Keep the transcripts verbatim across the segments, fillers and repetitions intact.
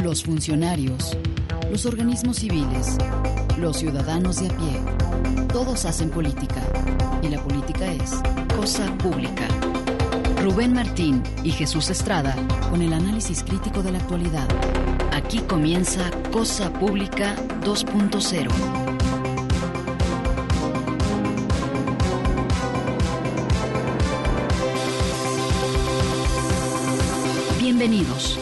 los funcionarios, los organismos civiles, los ciudadanos de a pie, todos hacen política, y la política es cosa pública. Rubén Martín y Jesús Estrada con el análisis crítico de la actualidad. Aquí comienza Cosa Pública dos punto cero. Bienvenidos.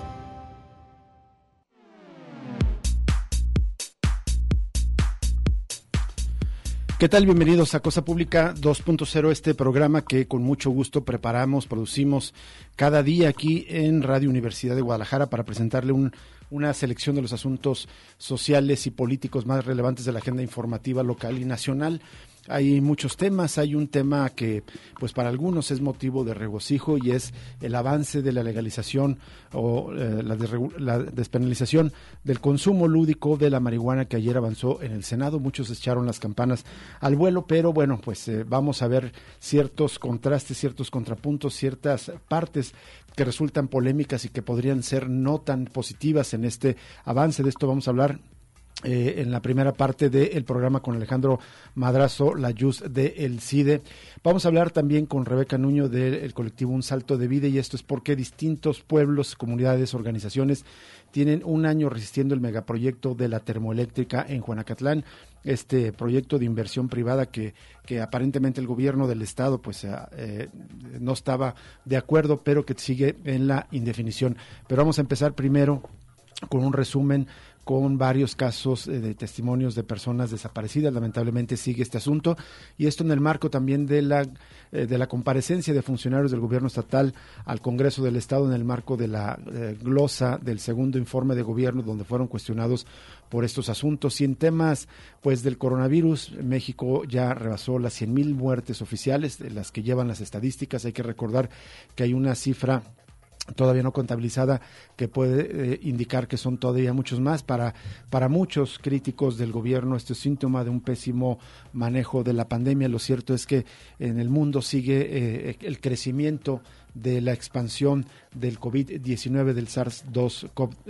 ¿Qué tal? Bienvenidos a Cosa Pública dos punto cero, este programa que con mucho gusto preparamos, producimos cada día aquí en Radio Universidad de Guadalajara para presentarle un, una selección de los asuntos sociales y políticos más relevantes de la agenda informativa local y nacional. Hay muchos temas, hay un tema que pues para algunos es motivo de regocijo y es el avance de la legalización o eh, la, de, la despenalización del consumo lúdico de la marihuana que ayer avanzó en el Senado. Muchos echaron las campanas al vuelo, pero bueno, pues eh, vamos a ver ciertos contrastes, ciertos contrapuntos, ciertas partes que resultan polémicas y que podrían ser no tan positivas en este avance. De esto vamos a hablar Eh, en la primera parte del programa con Alejandro Madrazo, la Yus de El CIDE. Vamos a hablar también con Rebeca Nuño del colectivo Un Salto de Vida, y esto es porque distintos pueblos, comunidades, organizaciones tienen un año resistiendo el megaproyecto de la termoeléctrica en Juanacatlán, este proyecto de inversión privada que, que aparentemente el gobierno del estado pues eh, no estaba de acuerdo, pero que sigue en la indefinición. Pero vamos a empezar primero con un resumen con varios casos eh, de testimonios de personas desaparecidas. Lamentablemente sigue este asunto, y esto en el marco también de la eh, de la comparecencia de funcionarios del gobierno estatal al Congreso del Estado en el marco de la eh, glosa del segundo informe de gobierno, donde fueron cuestionados por estos asuntos. Y en temas pues del coronavirus, México ya rebasó las cien mil muertes oficiales, de las que llevan las estadísticas. Hay que recordar que hay una cifra todavía no contabilizada que puede eh, indicar que son todavía muchos más. Para, para muchos críticos del gobierno, esto es síntoma de un pésimo manejo de la pandemia. Lo cierto es que en el mundo sigue eh, el crecimiento de la expansión del COVID diecinueve, del SARS dos,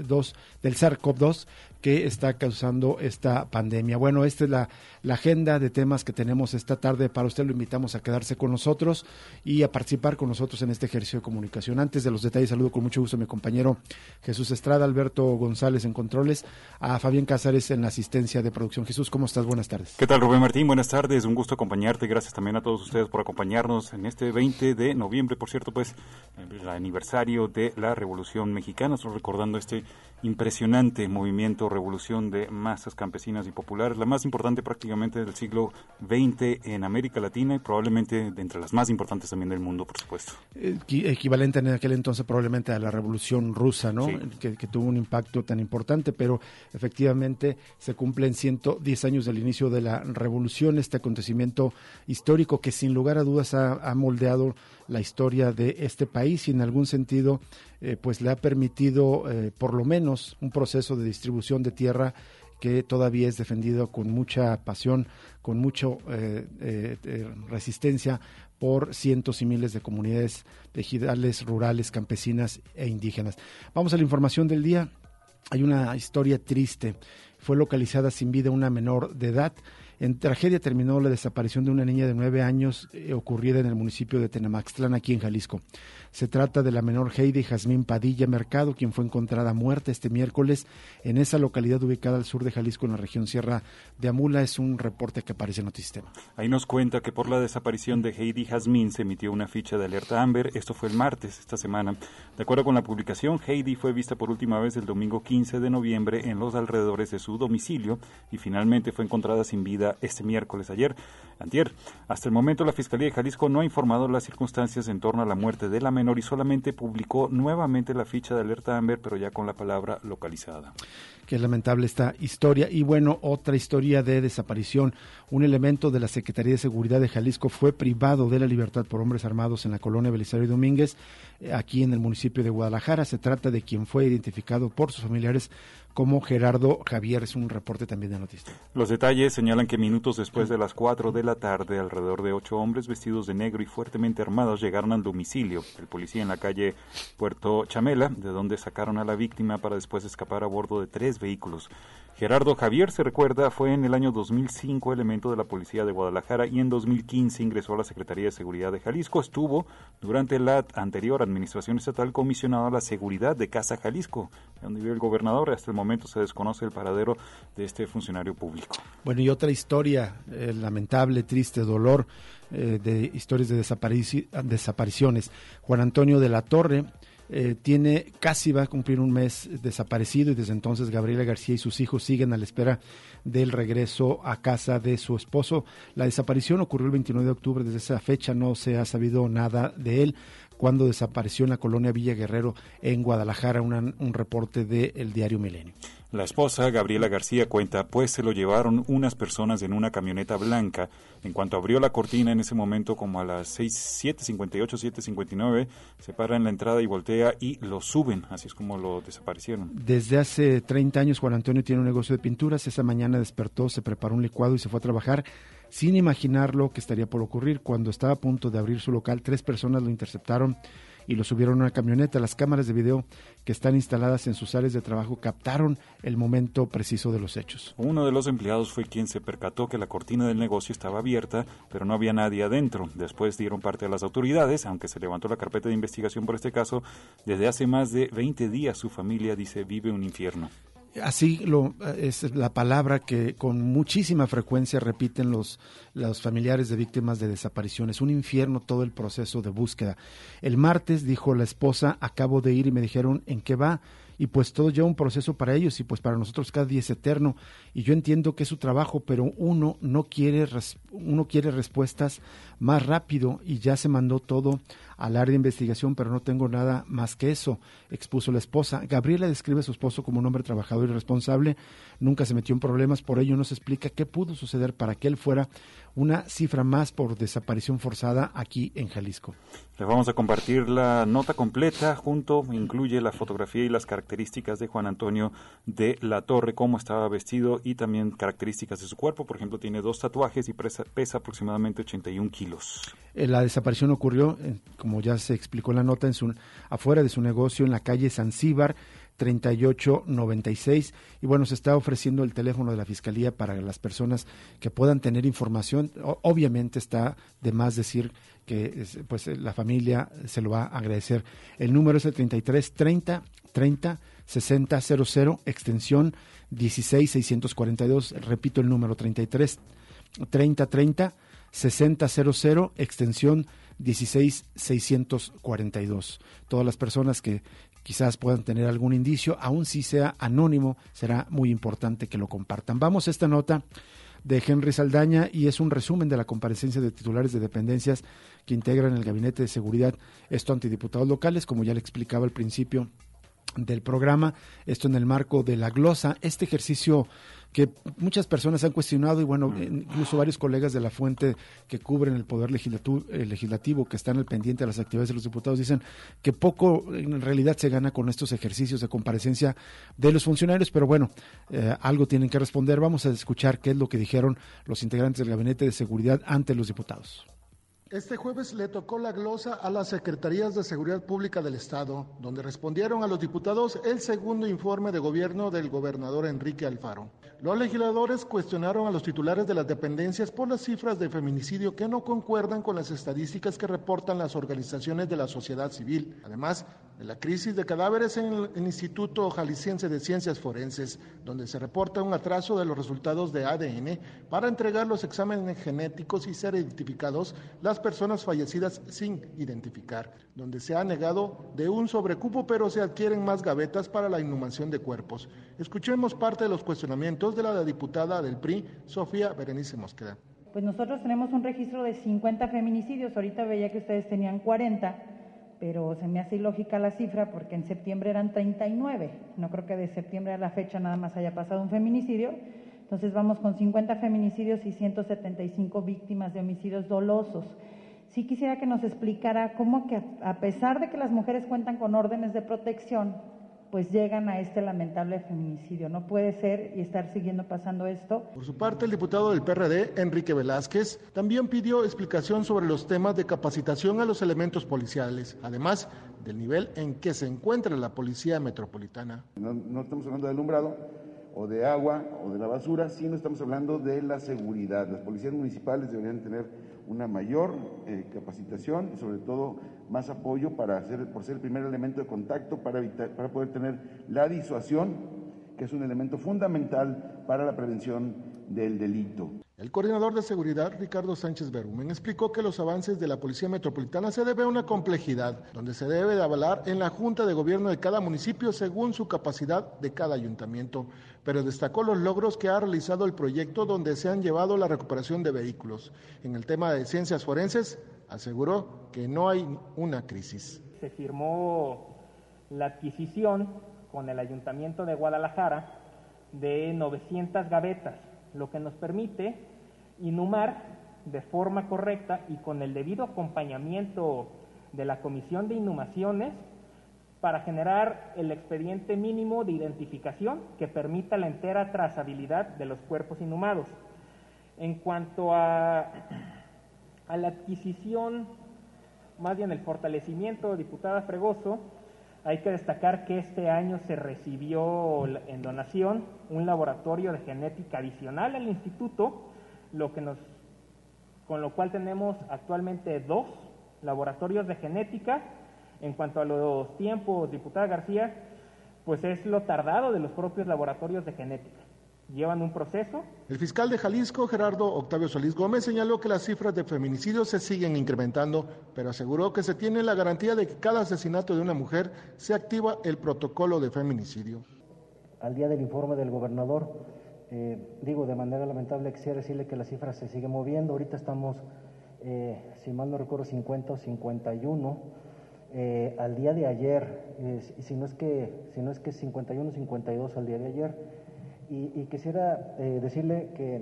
del SARS-CoV dos, que está causando esta pandemia. Bueno, esta es la, la agenda de temas que tenemos esta tarde para usted. Lo invitamos a quedarse con nosotros y a participar con nosotros en este ejercicio de comunicación. Antes de los detalles, saludo con mucho gusto a mi compañero Jesús Estrada, Alberto González en controles, a Fabián Cázares en la asistencia de producción. Jesús, ¿cómo estás? Buenas tardes. ¿Qué tal, Rubén Martín? Buenas tardes, un gusto acompañarte. Gracias también a todos ustedes por acompañarnos en este veinte de noviembre, por cierto, pues el aniversario de la Revolución Mexicana. Estamos recordando este impresionante movimiento, revolución de masas campesinas y populares, la más importante prácticamente del siglo veinte en América Latina y probablemente de entre las más importantes también del mundo, por supuesto. Equi- equivalente en aquel entonces probablemente a la Revolución Rusa, ¿no? Sí. Que, que tuvo un impacto tan importante, pero efectivamente se cumplen ciento diez años del inicio de la revolución, este acontecimiento histórico que sin lugar a dudas ha, ha moldeado la historia de este país y en algún sentido eh, pues le ha permitido eh, por lo menos un proceso de distribución de tierra que todavía es defendido con mucha pasión, con mucha eh, eh, eh, resistencia por cientos y miles de comunidades ejidales, rurales, campesinas e indígenas. Vamos a la información del día. Hay una historia triste. Fue localizada sin vida una menor de edad. En tragedia terminó la desaparición de una niña de nueve años eh, ocurrida en el municipio de Tenamaxtlán, aquí en Jalisco. Se trata de la menor Heidi Jazmín Padilla Mercado, quien fue encontrada muerta este miércoles en esa localidad ubicada al sur de Jalisco, en la región Sierra de Amula. Es un reporte que aparece en Notisistema. Ahí nos cuenta que por la desaparición de Heidi Jazmín se emitió una ficha de alerta Amber. Esto fue el martes esta semana. De acuerdo con la publicación, Heidi fue vista por última vez el domingo quince de noviembre en los alrededores de su domicilio y finalmente fue encontrada sin vida este miércoles, ayer, antier. Hasta el momento la Fiscalía de Jalisco no ha informado las circunstancias en torno a la muerte de la menor y solamente publicó nuevamente la ficha de alerta Amber, pero ya con la palabra localizada. Qué lamentable esta historia. Y bueno, otra historia de desaparición. Un elemento de la Secretaría de Seguridad de Jalisco fue privado de la libertad por hombres armados en la colonia Belisario Domínguez, aquí en el municipio de Guadalajara. Se trata de quien fue identificado por sus familiares como Gerardo Javier. Es un reporte también de Noticias. Los detalles señalan que minutos después de las cuatro de la tarde, alrededor de ocho hombres vestidos de negro y fuertemente armados llegaron al domicilio. El policía en la calle Puerto Chamela, de donde sacaron a la víctima para después escapar a bordo de tres vehículos. Gerardo Javier, se recuerda, fue en el año dos mil cinco elemento de la Policía de Guadalajara y en dos mil quince ingresó a la Secretaría de Seguridad de Jalisco. Estuvo durante la anterior administración estatal comisionado a la seguridad de Casa Jalisco, donde vive el gobernador. Hasta el momento se desconoce el paradero de este funcionario público. Bueno, y otra historia eh, lamentable, triste, dolor, eh, de historias de desaparici- desapariciones. Juan Antonio de la Torre Eh, tiene casi va a cumplir un mes desaparecido y desde entonces Gabriela García y sus hijos siguen a la espera del regreso a casa de su esposo. La desaparición ocurrió el veintinueve de octubre, desde esa fecha no se ha sabido nada de él, cuando desapareció en la colonia Villa Guerrero en Guadalajara, una, un reporte del diario Milenio. La esposa, Gabriela García, cuenta, pues se lo llevaron unas personas en una camioneta blanca. En cuanto abrió la cortina, en ese momento como a las siete cincuenta y ocho, siete cincuenta y nueve, se para en la entrada y voltea y lo suben, así es como lo desaparecieron. Desde hace treinta años Juan Antonio tiene un negocio de pinturas. Esa mañana despertó, se preparó un licuado y se fue a trabajar sin imaginar lo que estaría por ocurrir. Cuando estaba a punto de abrir su local, tres personas lo interceptaron y lo subieron a una camioneta. Las cámaras de video que están instaladas en sus áreas de trabajo captaron el momento preciso de los hechos. Uno de los empleados fue quien se percató que la cortina del negocio estaba abierta, pero no había nadie adentro. Después dieron parte a las autoridades, aunque se levantó la carpeta de investigación por este caso. Desde hace más de veinte días su familia, dice, vive un infierno. Así lo, es la palabra que con muchísima frecuencia repiten los, los familiares de víctimas de desapariciones. Un infierno todo el proceso de búsqueda. El martes, dijo la esposa, acabo de ir y me dijeron en qué va. Y pues todo lleva un proceso para ellos y pues para nosotros cada día es eterno. Y yo entiendo que es su trabajo, pero uno no quiere, res, uno quiere respuestas más rápido y ya se mandó todo al área de investigación, pero no tengo nada más que eso, expuso la esposa. Gabriela describe a su esposo como un hombre trabajador y responsable, nunca se metió en problemas, por ello no se explica qué pudo suceder para que él fuera una cifra más por desaparición forzada aquí en Jalisco. Les vamos a compartir la nota completa, junto incluye la fotografía y las características de Juan Antonio de la Torre, cómo estaba vestido y también características de su cuerpo. Por ejemplo, tiene dos tatuajes y pesa, pesa aproximadamente ochenta y un kilos. La desaparición ocurrió, como ya se explicó en la nota, en su, afuera de su negocio en la calle Zanzíbar, treinta y ocho noventa y seis, y bueno, se está ofreciendo el teléfono de la Fiscalía para las personas que puedan tener información. O, obviamente está de más decir que pues la familia se lo va a agradecer. El número es el treinta y tres treinta treinta sesenta cero cero, extensión dieciséis seiscientos cuarenta y dos, repito el número treinta y tres treinta treinta sesenta cero cero, extensión dieciséis seiscientos cuarenta y dos. Todas las personas que quizás puedan tener algún indicio, aun si sea anónimo, será muy importante que lo compartan. Vamos a esta nota de Henry Saldaña y es un resumen de la comparecencia de titulares de dependencias que integran el Gabinete de Seguridad, esto ante diputados locales, como ya le explicaba al principio del programa, esto en el marco de la glosa, este ejercicio que muchas personas han cuestionado y bueno, incluso varios colegas de la fuente que cubren el poder legislativo, eh, legislativo que están al pendiente de las actividades de los diputados, dicen que poco en realidad se gana con estos ejercicios de comparecencia de los funcionarios, pero bueno, eh, algo tienen que responder. Vamos a escuchar qué es lo que dijeron los integrantes del Gabinete de Seguridad ante los diputados. Este jueves le tocó la glosa a las Secretarías de Seguridad Pública del Estado, donde respondieron a los diputados el segundo informe de gobierno del gobernador Enrique Alfaro. Los legisladores cuestionaron a los titulares de las dependencias por las cifras de feminicidio que no concuerdan con las estadísticas que reportan las organizaciones de la sociedad civil, además de la crisis de cadáveres en el Instituto Jalisciense de Ciencias Forenses, donde se reporta un atraso de los resultados de A D N para entregar los exámenes genéticos y ser identificados las personas fallecidas sin identificar, donde se ha negado de un sobrecupo, pero se adquieren más gavetas para la inhumación de cuerpos. Escuchemos parte de los cuestionamientos de la diputada del P R I, Sofía Berenice Mosqueda. Pues nosotros tenemos un registro de cincuenta feminicidios, ahorita veía que ustedes tenían cuarenta, pero se me hace ilógica la cifra porque en septiembre eran treinta y nueve, no creo que de septiembre a la fecha nada más haya pasado un feminicidio, entonces vamos con cincuenta feminicidios y ciento setenta y cinco víctimas de homicidios dolosos. Sí quisiera que nos explicara cómo que a pesar de que las mujeres cuentan con órdenes de protección, pues llegan a este lamentable feminicidio. No puede ser y estar siguiendo pasando esto. Por su parte, el diputado del P R D, Enrique Velázquez, también pidió explicación sobre los temas de capacitación a los elementos policiales, además del nivel en que se encuentra la Policía Metropolitana. No, no estamos hablando de alumbrado o de agua o de la basura, sino estamos hablando de la seguridad. Las policías municipales deberían tener una mayor eh, capacitación y sobre todo más apoyo para hacer, por ser el primer elemento de contacto para evitar, para poder tener la disuasión, que es un elemento fundamental para la prevención del delito. El coordinador de seguridad, Ricardo Sánchez Berumen, explicó que los avances de la Policía Metropolitana se debe a una complejidad, donde se debe de avalar en la Junta de Gobierno de cada municipio según su capacidad de cada ayuntamiento, pero destacó los logros que ha realizado el proyecto donde se han llevado la recuperación de vehículos. En el tema de ciencias forenses, aseguró que no hay una crisis. Se firmó la adquisición con el Ayuntamiento de Guadalajara de novecientas gavetas, lo que nos permite inhumar de forma correcta y con el debido acompañamiento de la Comisión de Inhumaciones para generar el expediente mínimo de identificación que permita la entera trazabilidad de los cuerpos inhumados. En cuanto a, a la adquisición, más bien el fortalecimiento, diputada Fregoso, hay que destacar que este año se recibió en donación un laboratorio de genética adicional al instituto, lo que nos, con lo cual tenemos actualmente dos laboratorios de genética. En cuanto a los tiempos, diputada García, pues es lo tardado de los propios laboratorios de genética. Llevan un proceso. El fiscal de Jalisco, Gerardo Octavio Solís Gómez, señaló que las cifras de feminicidios se siguen incrementando, pero aseguró que se tiene la garantía de que cada asesinato de una mujer se activa el protocolo de feminicidio. Al día del informe del gobernador, eh, digo, de manera lamentable, quisiera decirle que las cifras se siguen moviendo. Ahorita estamos, eh, si mal no recuerdo, cincuenta o cincuenta y uno. Eh, al día de ayer, eh, si no es que, si no es que cincuenta y uno, cincuenta y dos al día de ayer. Y, y quisiera eh, decirle que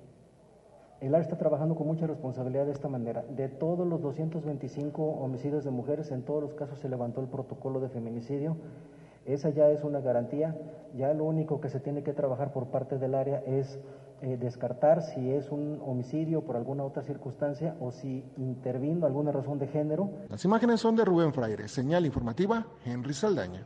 el A R está trabajando con mucha responsabilidad de esta manera. De todos los doscientos veinticinco homicidios de mujeres, en todos los casos se levantó el protocolo de feminicidio. Esa ya es una garantía. Ya lo único que se tiene que trabajar por parte del área es eh, descartar si es un homicidio por alguna otra circunstancia o si intervino alguna razón de género. Las imágenes son de Rubén Fraire. Señal informativa, Henry Saldaña.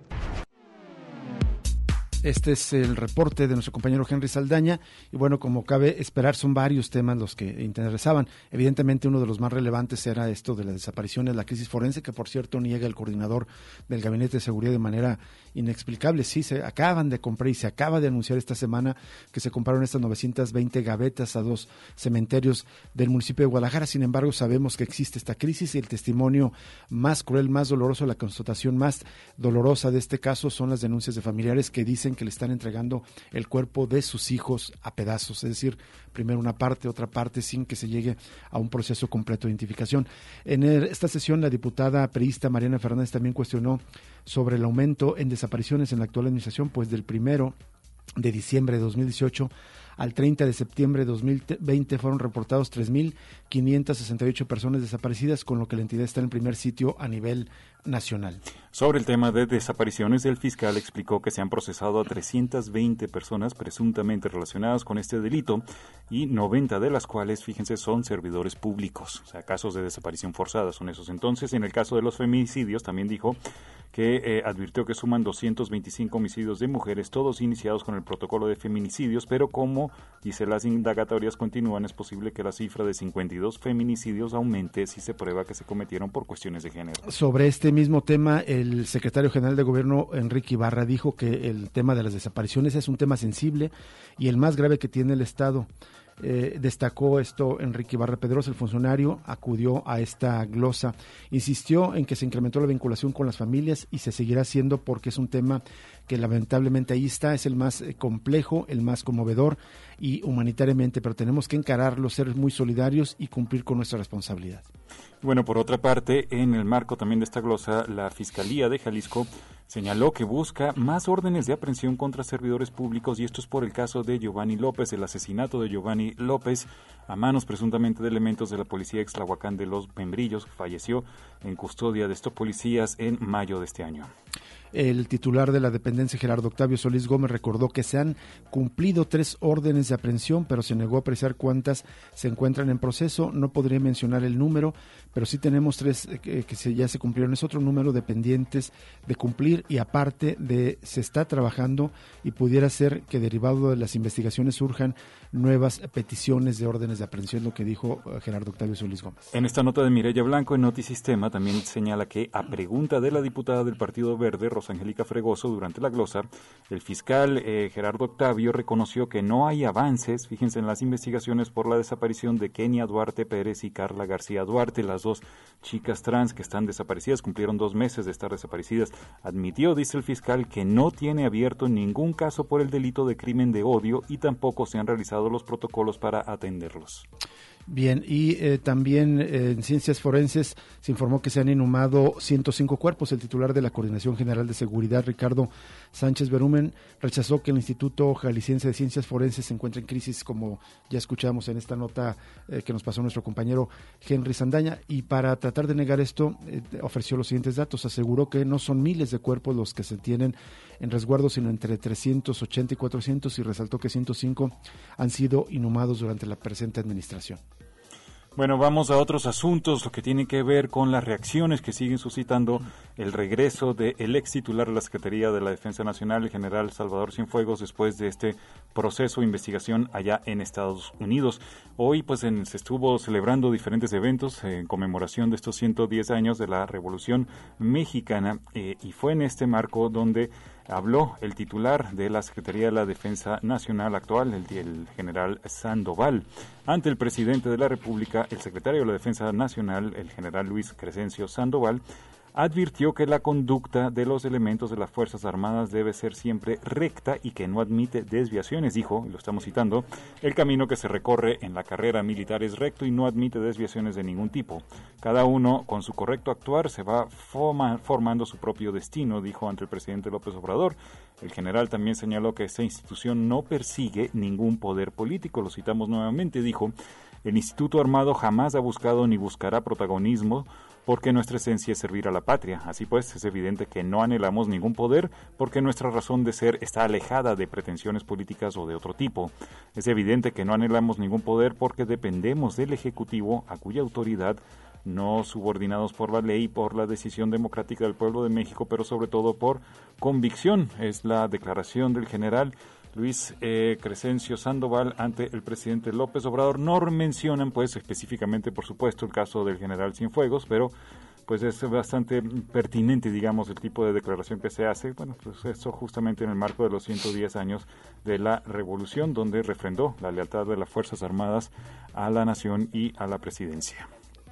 Este es el reporte de nuestro compañero Henry Saldaña y bueno, como cabe esperar, son varios temas los que interesaban. Evidentemente uno de los más relevantes era esto de las desapariciones, la crisis forense, que por cierto niega el coordinador del Gabinete de Seguridad de manera inexplicable. Sí, se acaban de comprar y se acaba de anunciar esta semana que se compraron estas novecientas veinte gavetas a dos cementerios del municipio de Guadalajara. Sin embargo, sabemos que existe esta crisis y el testimonio más cruel, más doloroso, la constatación más dolorosa de este caso son las denuncias de familiares que dicen que le están entregando el cuerpo de sus hijos a pedazos, es decir, primero una parte, otra parte, sin que se llegue a un proceso completo de identificación. En el, esta sesión, la diputada priista Mariana Fernández también cuestionó sobre el aumento en desapariciones en la actual administración, pues del primero de diciembre de dos mil dieciocho al treinta de septiembre de dos mil veinte fueron reportados tres mil quinientas sesenta y ocho personas desaparecidas, con lo que la entidad está en el primer sitio a nivel nacional. Sobre el tema de desapariciones, el fiscal explicó que se han procesado a trescientas veinte personas presuntamente relacionadas con este delito y noventa de las cuales, fíjense, son servidores públicos. O sea, casos de desaparición forzada son esos. Entonces, en el caso de los feminicidios, también dijo que eh, advirtió que suman doscientos veinticinco homicidios de mujeres, todos iniciados con el protocolo de feminicidios, pero como, dice, las indagatorias continúan, es posible que la cifra de cincuenta y dos feminicidios aumente si se prueba que se cometieron por cuestiones de género. Sobre este mismo tema, el secretario general de Gobierno, Enrique Ibarra, dijo que el tema de las desapariciones es un tema sensible y el más grave que tiene el Estado. Eh, destacó esto Enrique Ibarra Pedrosa, el funcionario acudió a esta glosa, insistió en que se incrementó la vinculación con las familias y se seguirá haciendo porque es un tema que lamentablemente ahí está, es el más eh, complejo, el más conmovedor y humanitariamente, pero tenemos que encararlo, ser muy solidarios y cumplir con nuestra responsabilidad. Bueno, por otra parte, en el marco también de esta glosa, la Fiscalía de Jalisco señaló que busca más órdenes de aprehensión contra servidores públicos, y esto es por el caso de Giovanni López, el asesinato de Giovanni López a manos presuntamente de elementos de la policía Extlahuacán de los Membrillos, que falleció en custodia de estos policías en mayo de este año. El titular de la dependencia, Gerardo Octavio Solís Gómez, recordó que se han cumplido tres órdenes de aprehensión, pero se negó a precisar cuántas se encuentran en proceso. No podría mencionar el número, pero sí tenemos tres eh, que se, ya se cumplieron. Es otro número de pendientes de cumplir, y aparte de se está trabajando y pudiera ser que derivado de las investigaciones surjan nuevas peticiones de órdenes de aprehensión, lo que dijo eh, Gerardo Octavio Solís Gómez. En esta nota de Mireya Blanco en Notisistema también señala que a pregunta de la diputada del Partido Verde, Rosa Angélica Fregoso, durante la glosa, el fiscal eh, Gerardo Octavio reconoció que no hay avances, fíjense, en las investigaciones por la desaparición de Kenia Duarte Pérez y Carla García Duarte, las dos chicas trans que están desaparecidas, cumplieron dos meses de estar desaparecidas. Admitió, dice el fiscal, que no tiene abierto ningún caso por el delito de crimen de odio y tampoco se han realizado los protocolos para atenderlos. Bien, y eh, también eh, en Ciencias Forenses se informó que se han inhumado ciento cinco cuerpos. El titular de la Coordinación General de Seguridad, Ricardo Sánchez Berumen, rechazó que el Instituto Jalisciense de Ciencias Forenses se encuentre en crisis, como ya escuchamos en esta nota eh, que nos pasó nuestro compañero Henry Sandaña, y para tratar de negar esto eh, ofreció los siguientes datos. Aseguró que no son miles de cuerpos los que se tienen en resguardo, sino entre trescientos ochenta y cuatrocientos, y resaltó que ciento cinco han sido inhumados durante la presente administración. Bueno, vamos a otros asuntos, lo que tiene que ver con las reacciones que siguen suscitando el regreso del ex titular de la Secretaría de la Defensa Nacional, el general Salvador Cienfuegos, después de este proceso de investigación allá en Estados Unidos. Hoy pues en, se estuvo celebrando diferentes eventos en conmemoración de estos ciento diez años de la Revolución Mexicana, eh, y fue en este marco donde habló el titular de la Secretaría de la Defensa Nacional actual, el, el general Sandoval. Ante el presidente de la República, el secretario de la Defensa Nacional, el general Luis Crescencio Sandoval, advirtió que la conducta de los elementos de las Fuerzas Armadas debe ser siempre recta y que no admite desviaciones. Dijo, y lo estamos citando, el camino que se recorre en la carrera militar es recto y no admite desviaciones de ningún tipo. Cada uno, con su correcto actuar, se va forma, formando su propio destino, dijo ante el presidente López Obrador. El general también señaló que esta institución no persigue ningún poder político. Lo citamos nuevamente, dijo, el Instituto Armado jamás ha buscado ni buscará protagonismo, porque nuestra esencia es servir a la patria. Así pues, es evidente que no anhelamos ningún poder, porque nuestra razón de ser está alejada de pretensiones políticas o de otro tipo. Es evidente que no anhelamos ningún poder porque dependemos del Ejecutivo, a cuya autoridad, no subordinados por la ley, por la decisión democrática del pueblo de México, pero sobre todo por convicción. Es la declaración del general Luis eh, Crescencio Sandoval ante el presidente López Obrador. No mencionan, pues, específicamente, por supuesto, el caso del general Cienfuegos, pero pues es bastante pertinente, digamos, el tipo de declaración que se hace. Bueno, pues eso justamente en el marco de los ciento diez años de la Revolución, donde refrendó la lealtad de las Fuerzas Armadas a la nación y a la presidencia.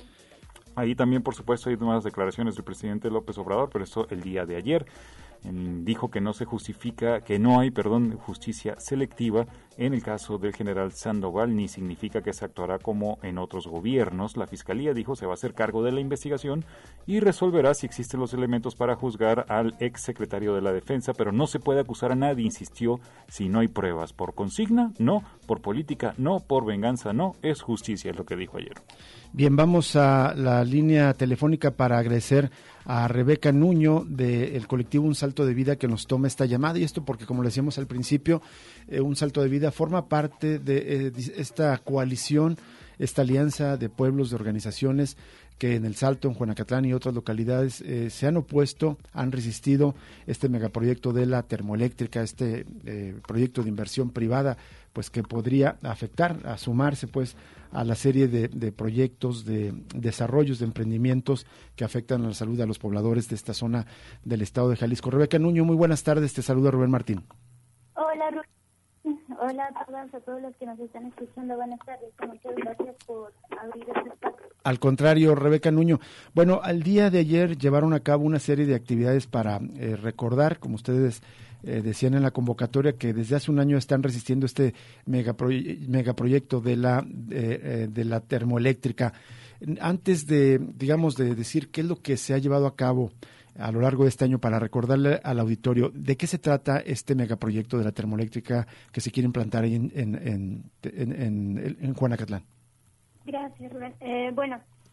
Ahí también, por supuesto, hay nuevas declaraciones del presidente López Obrador, pero esto el día de ayer. Dijo que no se justifica, que no hay, perdón, justicia selectiva en el caso del general Sandoval, ni significa que se actuará como en otros gobiernos. La Fiscalía, dijo, se va a hacer cargo de la investigación y resolverá si existen los elementos para juzgar al ex secretario de la Defensa, pero no se puede acusar a nadie, insistió, si no hay pruebas. Por consigna, no. Por política, no. Por venganza, no. Es justicia, es lo que dijo ayer. Bien, vamos a la línea telefónica para agradecer a Rebeca Nuño del colectivo Un Salto de Vida que nos toma esta llamada, y esto porque, como le decíamos al principio, eh, Un Salto de Vida forma parte de eh, esta coalición, esta alianza de pueblos, de organizaciones que en El Salto, en Juanacatlán y otras localidades eh, se han opuesto, han resistido este megaproyecto de la termoeléctrica, este eh, proyecto de inversión privada, pues que podría afectar, a sumarse pues a la serie de, de proyectos, de desarrollos, de emprendimientos que afectan a la salud de los pobladores de esta zona del estado de Jalisco. Rebeca Nuño, muy buenas tardes, te saluda Rubén Martín. Hola, Rubén. Hola a todas, a todos los que nos están escuchando, buenas tardes, muchas gracias por abrir este espacio. Al contrario, Rebeca Nuño. Bueno, al día de ayer llevaron a cabo una serie de actividades para eh, recordar, como ustedes eh, decían en la convocatoria, que desde hace un año están resistiendo este megaproy- megaproyecto de la, eh, de la termoeléctrica. Antes de, digamos, de decir qué es lo que se ha llevado a cabo a lo largo de este año para recordarle al auditorio de qué se trata este megaproyecto de la termoeléctrica que se quiere implantar ahí en, en, en, en, en, en Juanacatlán. Gracias, Rubén. Eh, bueno,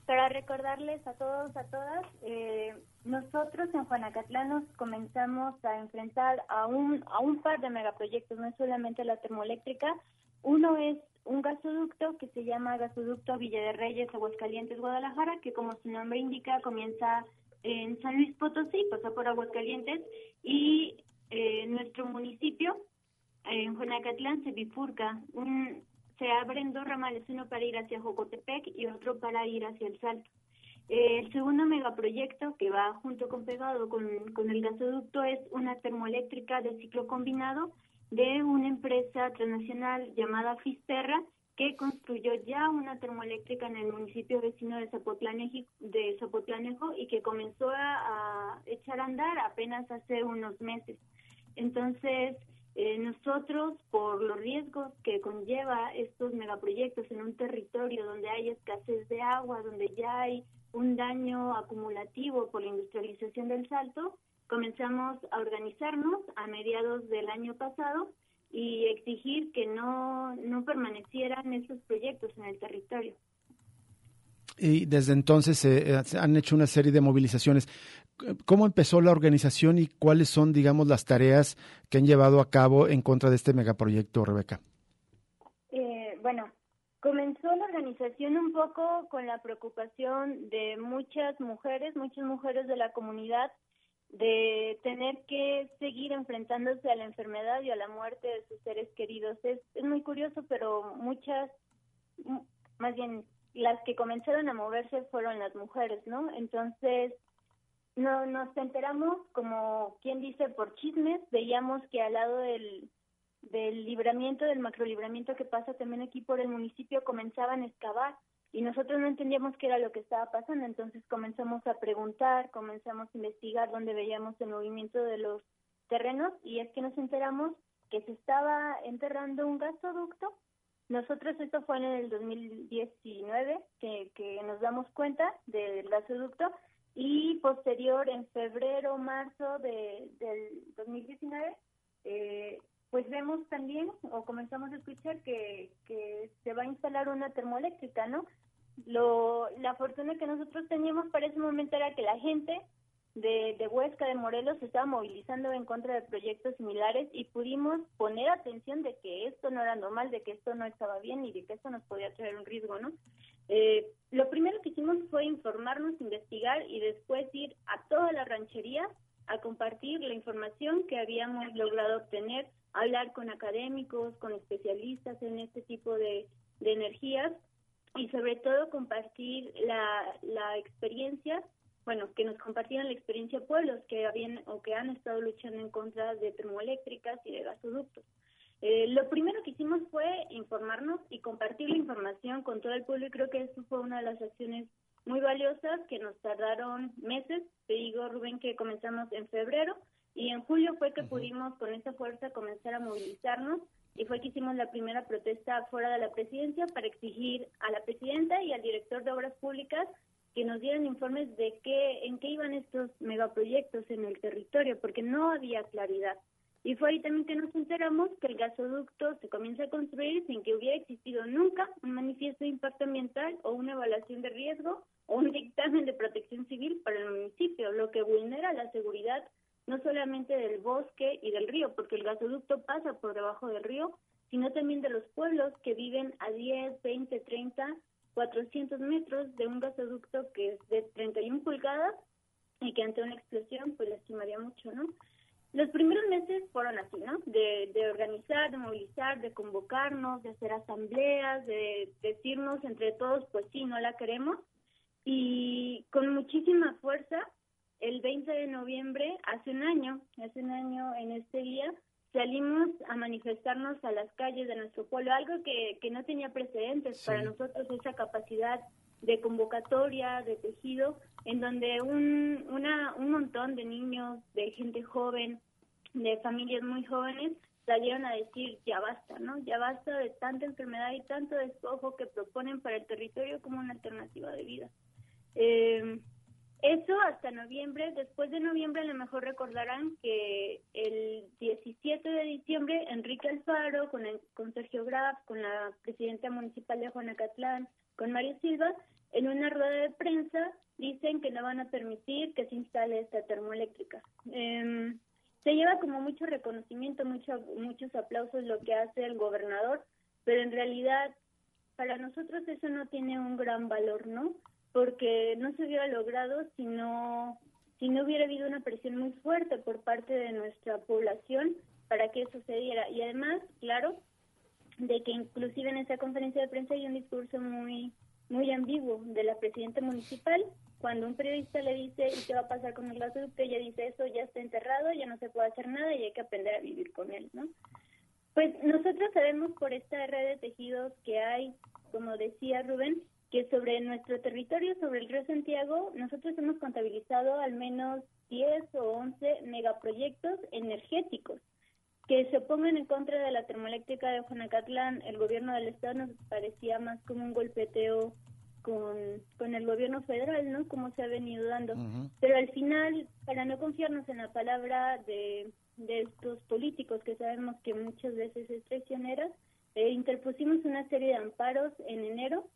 para recordarles a todos, a todas, eh, nosotros en Juanacatlán nos comenzamos a enfrentar a un, a un par de megaproyectos, no es solamente la termoeléctrica. Uno es un gasoducto que se llama Gasoducto Villa de Reyes, Aguascalientes, Guadalajara, que como su nombre indica comienza en San Luis Potosí, pasa por Aguascalientes, y eh, nuestro municipio, en Juanacatlán, se bifurca. Un, se abren dos ramales, uno para ir hacia Jocotepec y otro para ir hacia El Salto. Eh, el segundo megaproyecto, que va junto con pegado con, con el gasoducto, es una termoeléctrica de ciclo combinado de una empresa transnacional llamada Fisterra, que construyó ya una termoeléctrica en el municipio vecino de Zapotlanejo, de Zapotlanejo y que comenzó a, a echar a andar apenas hace unos meses. Entonces, eh, nosotros, por los riesgos que conlleva estos megaproyectos en un territorio donde hay escasez de agua, donde ya hay un daño acumulativo por la industrialización del Salto, comenzamos a organizarnos a mediados del año pasado y exigir que no, no permanecieran estos proyectos en el territorio. Y desde entonces eh, han hecho una serie de movilizaciones. ¿Cómo empezó la organización y cuáles son, digamos, las tareas que han llevado a cabo en contra de este megaproyecto, Rebeca? Eh, bueno, comenzó la organización un poco con la preocupación de muchas mujeres, muchas mujeres de la comunidad, de tener que seguir enfrentándose a la enfermedad y a la muerte de sus seres queridos. Es, es muy curioso, pero muchas, más bien las que comenzaron a moverse fueron las mujeres, ¿no? Entonces, no nos enteramos, como quien dice, por chismes. Veíamos que al lado del, del libramiento, del macrolibramiento que pasa también aquí por el municipio, comenzaban a excavar. Y nosotros no entendíamos qué era lo que estaba pasando, entonces comenzamos a preguntar, comenzamos a investigar dónde veíamos el movimiento de los terrenos, y es que nos enteramos que se estaba enterrando un gasoducto. Nosotros, esto fue en el dos mil diecinueve, que, que nos damos cuenta del gasoducto, y posterior, en febrero, marzo de, del dos mil diecinueve, eh, pues vemos también, o comenzamos a escuchar que, que se va a instalar una termoeléctrica, ¿no? Lo, la fortuna que nosotros teníamos para ese momento era que la gente de, de Huesca, de Morelos, se estaba movilizando en contra de proyectos similares y pudimos poner atención de que esto no era normal, de que esto no estaba bien y de que esto nos podía traer un riesgo, ¿no? Eh, lo primero que hicimos fue informarnos, investigar y después ir a todas las rancherías a compartir la información que habíamos logrado obtener, hablar con académicos, con especialistas en este tipo de, de energías y sobre todo compartir la, la experiencia, bueno, que nos compartieran la experiencia pueblos que habían o que han estado luchando en contra de termoeléctricas y de gasoductos. Eh, lo primero que hicimos fue informarnos y compartir la información con todo el pueblo y creo que eso fue una de las acciones muy valiosas que nos tardaron meses. Te digo, Rubén, que comenzamos en febrero y en julio fue que uh-huh. pudimos con esa fuerza comenzar a movilizarnos y fue que hicimos la primera protesta fuera de la presidencia para exigir a la presidenta y al director de Obras Públicas que nos dieran informes de qué, en qué iban estos megaproyectos en el territorio, porque no había claridad. Y fue ahí también que nos enteramos que el gasoducto se comienza a construir sin que hubiera existido nunca un manifiesto de impacto ambiental o una evaluación de riesgo o un dictamen de protección civil para el municipio, lo que vulnera la seguridad no solamente del bosque y del río, porque el gasoducto pasa por debajo del río, sino también de los pueblos que viven a diez, veinte, treinta, cuatrocientos metros de un gasoducto que es de treinta y una pulgadas y que ante una explosión pues lastimaría mucho, ¿no? Los primeros meses fueron así, ¿no? De, de organizar, de movilizar, de convocarnos, de hacer asambleas, de decirnos entre todos, pues sí, no la queremos. Y con muchísima fuerza, el veinte de noviembre, hace un año, hace un año en este día, salimos a manifestarnos a las calles de nuestro pueblo, algo que, que no tenía precedentes. Sí. Para nosotros esa capacidad de convocatoria, de tejido, en donde un, una, un montón de niños, de gente joven, de familias muy jóvenes, salieron a decir ya basta, ¿no? Ya basta de tanta enfermedad y tanto despojo que proponen para el territorio como una alternativa de vida. Eh, eso hasta noviembre. Después de noviembre a lo mejor recordarán que el diecisiete de diciembre Enrique Alfaro, con, el, con Sergio Graf, con la presidenta municipal de Juanacatlán, con Mario Silva, en una rueda de prensa dicen que no van a permitir que se instale esta termoeléctrica. Eh, se lleva como mucho reconocimiento, mucho, muchos aplausos lo que hace el gobernador, pero en realidad para nosotros eso no tiene un gran valor, ¿no? Porque no se hubiera logrado si no, si no hubiera habido una presión muy fuerte por parte de nuestra población para que eso se diera. Y además, claro, de que inclusive en esa conferencia de prensa hay un discurso muy muy ambiguo de la presidenta municipal. Cuando un periodista le dice ¿y qué va a pasar con el gasoducto?, ella dice eso ya está enterrado, ya no se puede hacer nada y hay que aprender a vivir con él, ¿no? Pues nosotros sabemos por esta red de tejidos que hay, como decía Rubén, que sobre nuestro territorio, sobre el río Santiago, nosotros hemos contabilizado al menos diez o once megaproyectos energéticos que se opongan en contra de la termoeléctrica de Juanacatlán. El gobierno del estado nos parecía más como un golpeteo con, con el gobierno federal, ¿no? Como se ha venido dando. Uh-huh. Pero al final, para no confiarnos en la palabra de, de estos políticos, que sabemos que muchas veces es traicionera, eh, interpusimos una serie de amparos en enero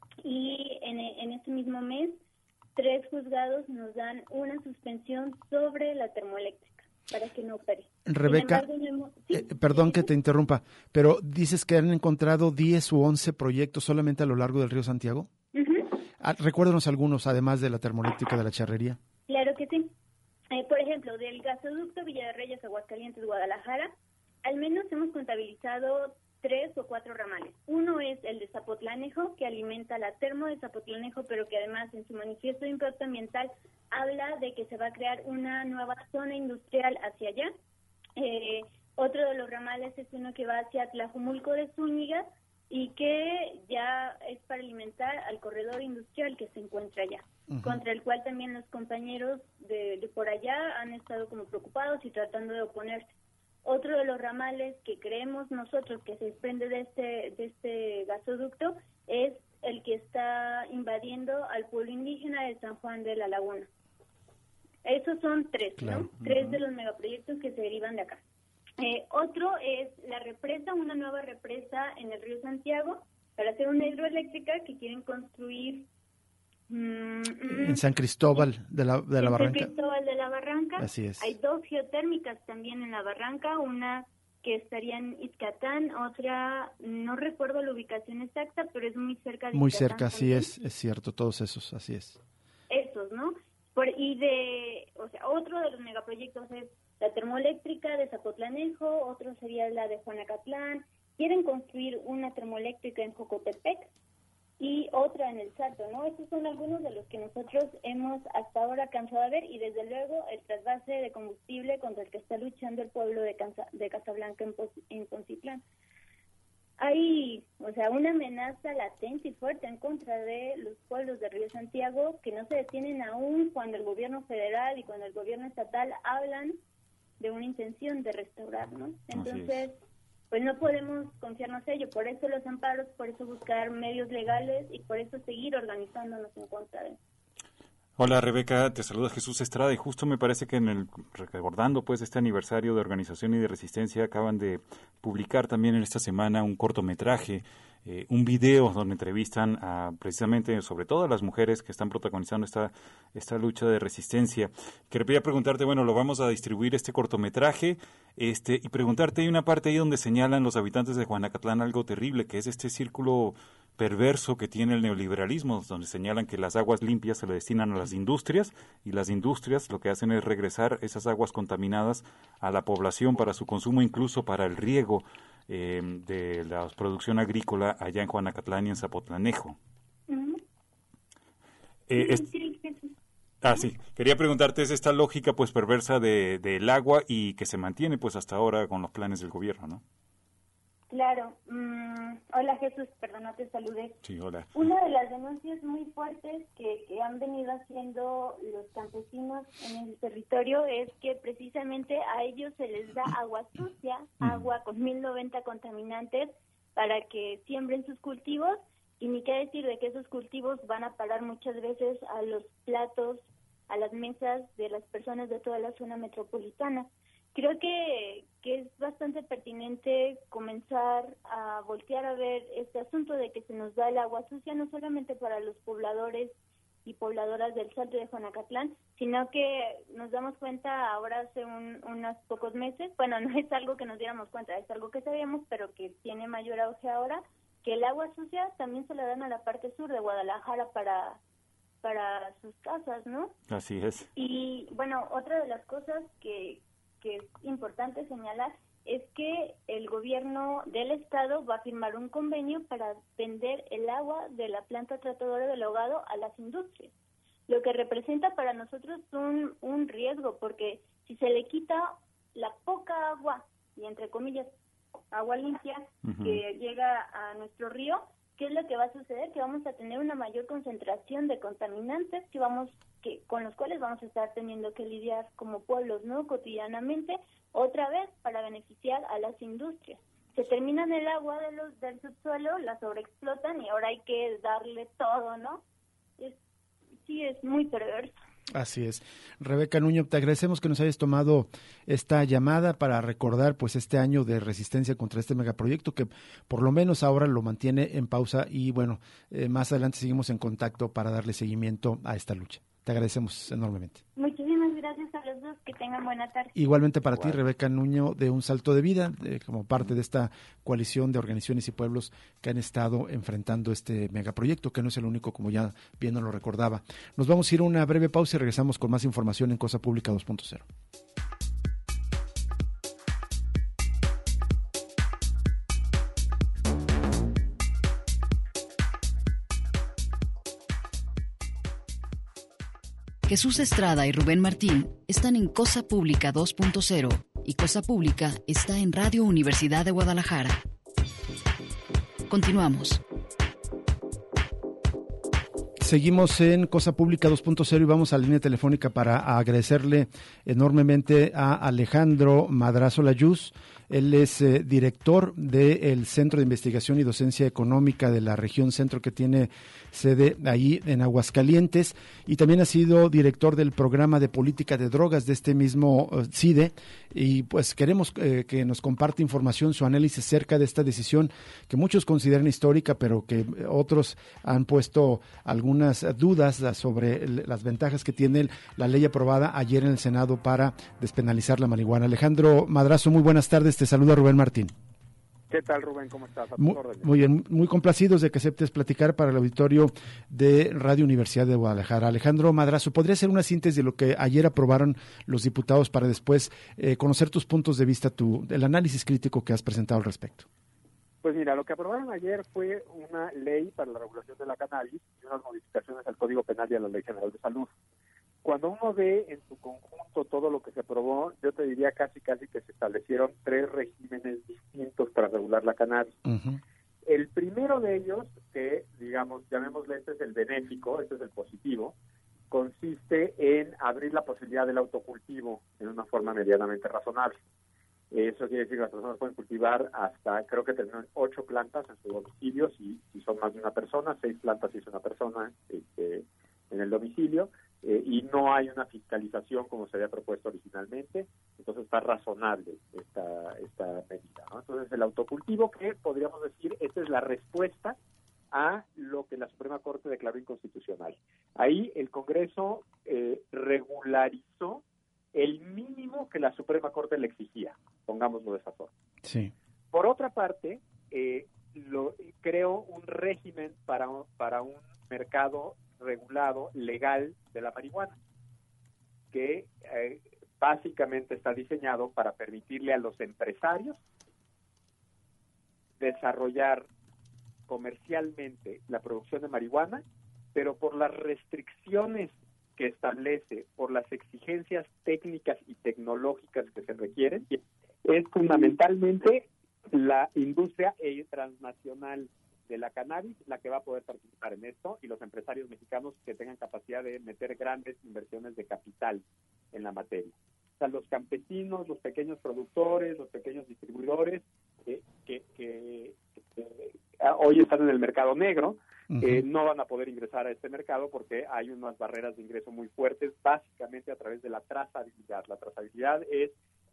y en, en ese mismo mes, tres juzgados nos dan una suspensión sobre la termoeléctrica para que no opere. Rebeca, embargo, no hemos... ¿Sí? eh, perdón que te interrumpa, pero dices que han encontrado diez u once proyectos solamente a lo largo del río Santiago. Uh-huh. Ah, recuérdanos algunos, además de la termoeléctrica de la Charrería. Claro que sí. Eh, por ejemplo, del gasoducto Villa de Reyes, Aguascalientes, Guadalajara, al menos hemos contabilizado tres o cuatro ramales. Uno es el de Zapotlanejo, que alimenta la termo de Zapotlanejo, pero que además en su manifiesto de impacto ambiental habla de que se va a crear una nueva zona industrial hacia allá. Eh, otro de los ramales es uno que va hacia Tlajumulco de Zúñiga y que ya es para alimentar al corredor industrial que se encuentra allá, uh-huh. contra el cual también los compañeros de, de por allá han estado como preocupados y tratando de oponerse. Otro de los ramales que creemos nosotros que se desprende de este, de este gasoducto es el que está invadiendo al pueblo indígena de San Juan de la Laguna. Esos son tres, claro. ¿no? Uh-huh. Tres de los megaproyectos que se derivan de acá. Eh, otro es la represa, una nueva represa en el río Santiago para hacer una hidroeléctrica que quieren construir mm, en San Cristóbal de la, de la en Barranca. San Cristóbal de la Barranca. Así es. Hay dos geotérmicas también en la Barranca, una que estaría en Izcatán, otra, no recuerdo la ubicación exacta, pero es muy cerca de Muy Izcatán cerca, así es, es cierto, todos esos, así es. Esos, ¿no? Por, y de, o sea, otro de los megaproyectos es la termoeléctrica de Zapotlanejo, otro sería la de Juanacatlán. Quieren construir una termoeléctrica en Jocotepec y otra en el Salto, ¿no? Estos son algunos de los que nosotros hemos hasta ahora alcanzado a ver y desde luego el trasvase de combustible contra el que está luchando el pueblo de, Cansa, de Casablanca en, en Poncitlán. Hay, o sea, una amenaza latente y fuerte en contra de los pueblos de Río Santiago que no se detienen aún cuando el gobierno federal y cuando el gobierno estatal hablan de una intención de restaurar, ¿no? Entonces, pues no podemos confiarnos en ello, por eso los amparos, por eso buscar medios legales y por eso seguir organizándonos en contra de eso. Hola Rebeca, te saluda Jesús Estrada y justo me parece que en el recordando pues este aniversario de Organización y de Resistencia acaban de publicar también en esta semana un cortometraje, eh, un video donde entrevistan a precisamente sobre todo a las mujeres que están protagonizando esta esta lucha de resistencia. Quería preguntarte, bueno, lo vamos a distribuir este cortometraje, este y preguntarte, hay una parte ahí donde señalan los habitantes de Juanacatlán algo terrible, que es este círculo perverso que tiene el neoliberalismo, donde señalan que las aguas limpias se le destinan a las industrias y las industrias lo que hacen es regresar esas aguas contaminadas a la población para su consumo, incluso para el riego eh, de la producción agrícola allá en Juanacatlán y en Zapotlanejo. Uh-huh. eh, es, ah, sí. Quería preguntarte, ¿es esta lógica pues perversa de, del agua y que se mantiene pues hasta ahora con los planes del gobierno, ¿no? Claro. Mm, hola Jesús, perdona, te saludé. Sí, hola. Una de las denuncias muy fuertes que, que han venido haciendo los campesinos en el territorio es que precisamente a ellos se les da agua sucia, mm. agua con mil noventa contaminantes para que siembren sus cultivos y ni qué decir de que esos cultivos van a parar muchas veces a los platos, a las mesas de las personas de toda la zona metropolitana. Creo que, que es bastante bastante pertinente comenzar a voltear a ver este asunto de que se nos da el agua sucia, no solamente para los pobladores y pobladoras del Salto de Jonacatlán, sino que nos damos cuenta ahora hace un, unos pocos meses, bueno, no es algo que nos diéramos cuenta, es algo que sabíamos, pero que tiene mayor auge ahora, que el agua sucia también se la dan a la parte sur de Guadalajara para, para sus casas, ¿no? Así es. Y bueno, otra de las cosas que, que es importante señalar es que el gobierno del estado va a firmar un convenio para vender el agua de la planta tratadora del ahogado a las industrias, lo que representa para nosotros un, un riesgo, porque si se le quita la poca agua, y entre comillas, agua limpia, uh-huh. que llega a nuestro río, ¿qué es lo que va a suceder? Que vamos a tener una mayor concentración de contaminantes que vamos que con los cuales vamos a estar teniendo que lidiar como pueblos, ¿no? Cotidianamente, otra vez para beneficiar a las industrias. Se terminan el agua de los del subsuelo, la sobreexplotan y ahora hay que darle todo, ¿no? Es, sí, es muy perverso. Así es. Rebeca Nuño, te agradecemos que nos hayas tomado esta llamada para recordar pues este año de resistencia contra este megaproyecto que por lo menos ahora lo mantiene en pausa y bueno, eh, más adelante seguimos en contacto para darle seguimiento a esta lucha. Te agradecemos enormemente. Muchísimas gracias a los dos, que tengan buena tarde. Igualmente para Igual. ti, Rebeca Nuño, de Un Salto de Vida, eh, como parte de esta coalición de organizaciones y pueblos que han estado enfrentando este megaproyecto, que no es el único, como ya bien nos lo recordaba. Nos vamos a ir a una breve pausa y regresamos con más información en Cosa Pública dos punto cero. Jesús Estrada y Rubén Martín están en Cosa Pública dos punto cero y Cosa Pública está en Radio Universidad de Guadalajara. Continuamos. Seguimos en Cosa Pública dos punto cero y vamos a la línea telefónica para agradecerle enormemente a Alejandro Madrazo Layuz. Él es eh, director del Centro de Investigación y Docencia Económica de la región centro, que tiene sede ahí en Aguascalientes, y también ha sido director del programa de política de drogas de este mismo uh, C I D E, y pues queremos eh, que nos comparte información, su análisis acerca de esta decisión que muchos consideran histórica, pero que otros han puesto algunas dudas sobre el, las ventajas que tiene la ley aprobada ayer en el Senado para despenalizar la marihuana. Alejandro Madrazo, muy buenas tardes. Te saluda Rubén Martín. ¿Qué tal, Rubén? ¿Cómo estás? A Muy, muy bien, muy complacidos de que aceptes platicar para el auditorio de Radio Universidad de Guadalajara. Alejandro Madrazo, ¿podría hacer una síntesis de lo que ayer aprobaron los diputados para después eh, conocer tus puntos de vista, tu, el análisis crítico que has presentado al respecto? Pues mira, lo que aprobaron ayer fue una ley para la regulación de la cannabis y unas modificaciones al Código Penal y a la Ley General de Salud. Cuando uno ve en su conjunto todo lo que se aprobó, yo te diría casi casi que se establecieron tres regímenes distintos para regular la cannabis. Uh-huh. El primero de ellos, que digamos, llamémosle este es el benéfico, este es el positivo, consiste en abrir la posibilidad del autocultivo en una forma medianamente razonable. Eso quiere decir que las personas pueden cultivar hasta, creo que terminan ocho plantas en su domicilio, si, si son más de una persona, seis plantas si es una persona este, en el domicilio, eh, y no hay una fiscalización como se había propuesto originalmente, entonces está razonable esta, esta medida, ¿no? Entonces el autocultivo, que podríamos decir, esta es la respuesta a lo que la Suprema Corte declaró inconstitucional. Ahí el Congreso eh, regularizó el mínimo que la Suprema Corte le exigía, pongámoslo de esa forma. Sí. Por otra parte, eh, lo, creó un régimen para, para un mercado regulado, legal, de la marihuana, que eh, básicamente está diseñado para permitirle a los empresarios desarrollar comercialmente la producción de marihuana, pero por las restricciones que establece, por las exigencias técnicas y tecnológicas que se requieren, es fundamentalmente la industria transnacional de la cannabis la que va a poder participar en esto, y los empresarios mexicanos que tengan capacidad de meter grandes inversiones de capital en la materia. O sea, los campesinos, los pequeños productores, los pequeños distribuidores eh, que, que, que eh, hoy están en el mercado negro, uh-huh. eh, no van a poder ingresar a este mercado porque hay unas barreras de ingreso muy fuertes, básicamente a través de la trazabilidad. La trazabilidad es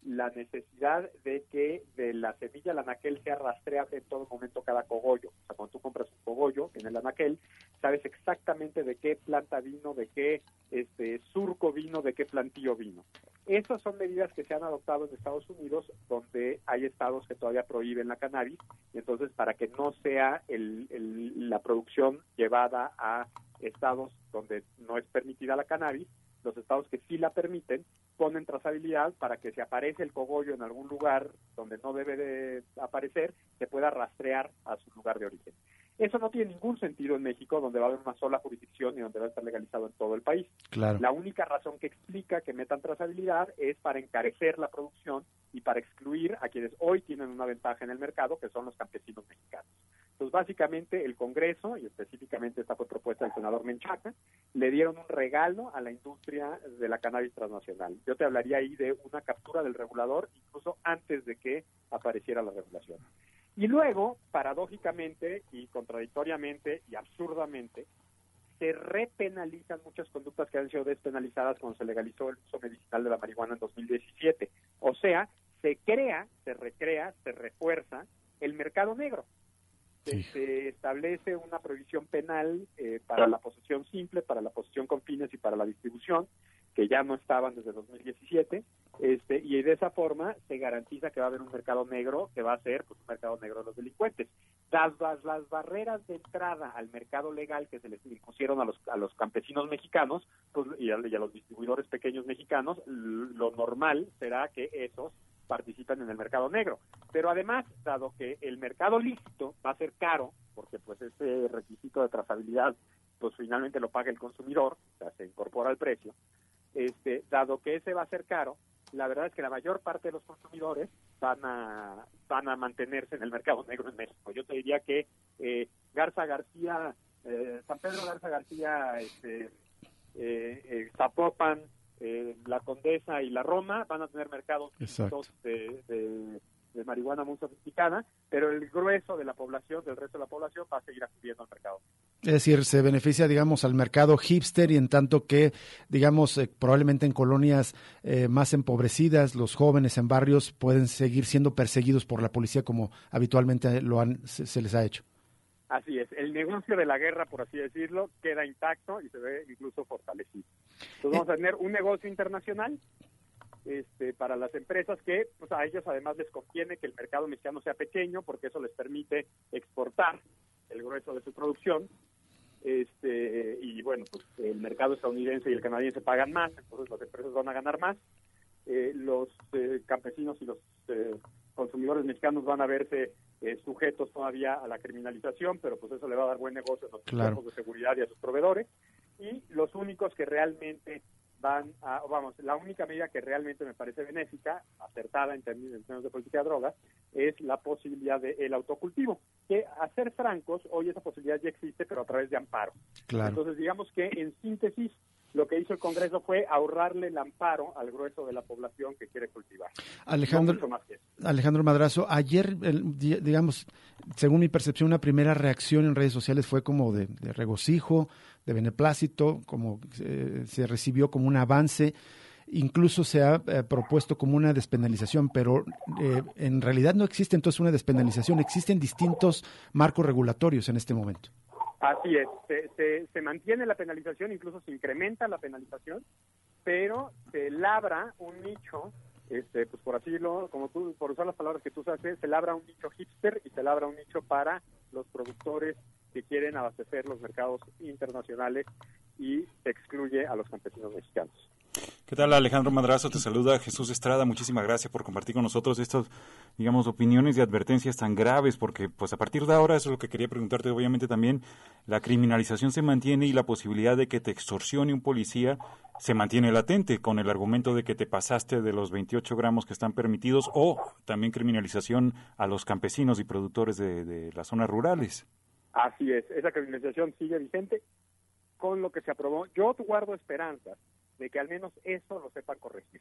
la necesidad de que de la semilla del anaquel sea rastreable en todo momento cada cogollo. O sea, cuando tú compras un cogollo en el anaquel, sabes exactamente de qué planta vino, de qué este surco vino, de qué plantío vino. Esas son medidas que se han adoptado en Estados Unidos, donde hay estados que todavía prohíben la cannabis, y entonces para que no sea el, el, la producción llevada a estados donde no es permitida la cannabis, los estados que sí la permiten ponen trazabilidad para que si aparece el cogollo en algún lugar donde no debe de aparecer, se pueda rastrear a su lugar de origen. Eso no tiene ningún sentido en México, donde va a haber una sola jurisdicción y donde va a estar legalizado en todo el país. Claro. La única razón que explica que metan trazabilidad es para encarecer la producción y para excluir a quienes hoy tienen una ventaja en el mercado, que son los campesinos mexicanos. Entonces, básicamente, el Congreso, y específicamente esta fue propuesta del senador Menchaca, le dieron un regalo a la industria de la cannabis transnacional. Yo te hablaría ahí de una captura del regulador, incluso antes de que apareciera la regulación. Y luego, paradójicamente y contradictoriamente y absurdamente, se repenalizan muchas conductas que han sido despenalizadas cuando se legalizó el uso medicinal de la marihuana en dos mil diecisiete. O sea, se crea, se recrea, se refuerza el mercado negro. Se, se establece una prohibición penal eh, para la posesión simple, para la posesión con fines y para la distribución, que ya no estaban desde dos mil diecisiete, este, y de esa forma se garantiza que va a haber un mercado negro que va a ser pues, un mercado negro de los delincuentes. Las, las, las barreras de entrada al mercado legal que se les impusieron a los, a los campesinos mexicanos pues, y, a, y a los distribuidores pequeños mexicanos, lo normal será que esos participan en el mercado negro. Pero además, dado que el mercado lícito va a ser caro, porque pues ese requisito de trazabilidad pues finalmente lo paga el consumidor, o sea, se incorpora al precio, este, dado que ese va a ser caro, la verdad es que la mayor parte de los consumidores van a van a mantenerse en el mercado negro en México. Yo te diría que eh, Garza García, eh, San Pedro Garza García, este, eh, eh, Zapopan, eh, la Condesa y la Roma van a tener mercados de, de, de marihuana muy sofisticada, pero el grueso de la población, del resto de la población, va a seguir acudiendo al mercado. Es decir, se beneficia, digamos, al mercado hipster, y en tanto que, digamos, eh, probablemente en colonias eh, más empobrecidas, los jóvenes en barrios pueden seguir siendo perseguidos por la policía como habitualmente lo han se, se les ha hecho. Así es, el negocio de la guerra, por así decirlo, queda intacto y se ve incluso fortalecido. Entonces vamos a tener un negocio internacional este, para las empresas que pues, a ellos además les conviene que el mercado mexicano sea pequeño porque eso les permite exportar el grueso de su producción. Este y bueno, pues el mercado estadounidense y el canadiense pagan más, entonces las empresas van a ganar más. Eh, los eh, campesinos y los eh, consumidores mexicanos van a verse eh, sujetos todavía a la criminalización, pero pues eso le va a dar buen negocio a los claro. cuerpos de seguridad y a sus proveedores. Y los únicos que realmente van a, vamos, la única medida que realmente me parece benéfica, acertada en términos, en términos de política de drogas, es la posibilidad del autocultivo, que a ser francos, hoy esa posibilidad ya existe, pero a través de amparo. Claro. Entonces, digamos que en síntesis, lo que hizo el Congreso fue ahorrarle el amparo al grueso de la población que quiere cultivar. Alejandro, no mucho más que eso. Alejandro Madrazo, ayer, el, digamos, según mi percepción, una primera reacción en redes sociales fue como de, de regocijo, de beneplácito, como eh, se recibió como un avance, incluso se ha eh, propuesto como una despenalización, pero eh, en realidad no existe entonces una despenalización, existen distintos marcos regulatorios en este momento. Así es, se, se, se mantiene la penalización, incluso se incrementa la penalización, pero se labra un nicho, este, pues por así decirlo, como tú, por usar las palabras que tú sabes, se labra un nicho hipster y se labra un nicho para los productores que quieren abastecer los mercados internacionales y se excluye a los campesinos mexicanos. ¿Qué tal, Alejandro Madrazo? Te saluda Jesús Estrada. Muchísimas gracias por compartir con nosotros estas, digamos, opiniones y advertencias tan graves, porque pues a partir de ahora, eso es lo que quería preguntarte, obviamente también, la criminalización se mantiene y la posibilidad de que te extorsione un policía se mantiene latente, con el argumento de que te pasaste de los veintiocho gramos que están permitidos, o también criminalización a los campesinos y productores de, de las zonas rurales. Así es, esa criminalización sigue vigente con lo que se aprobó. Yo guardo esperanzas de que al menos eso lo sepan corregir.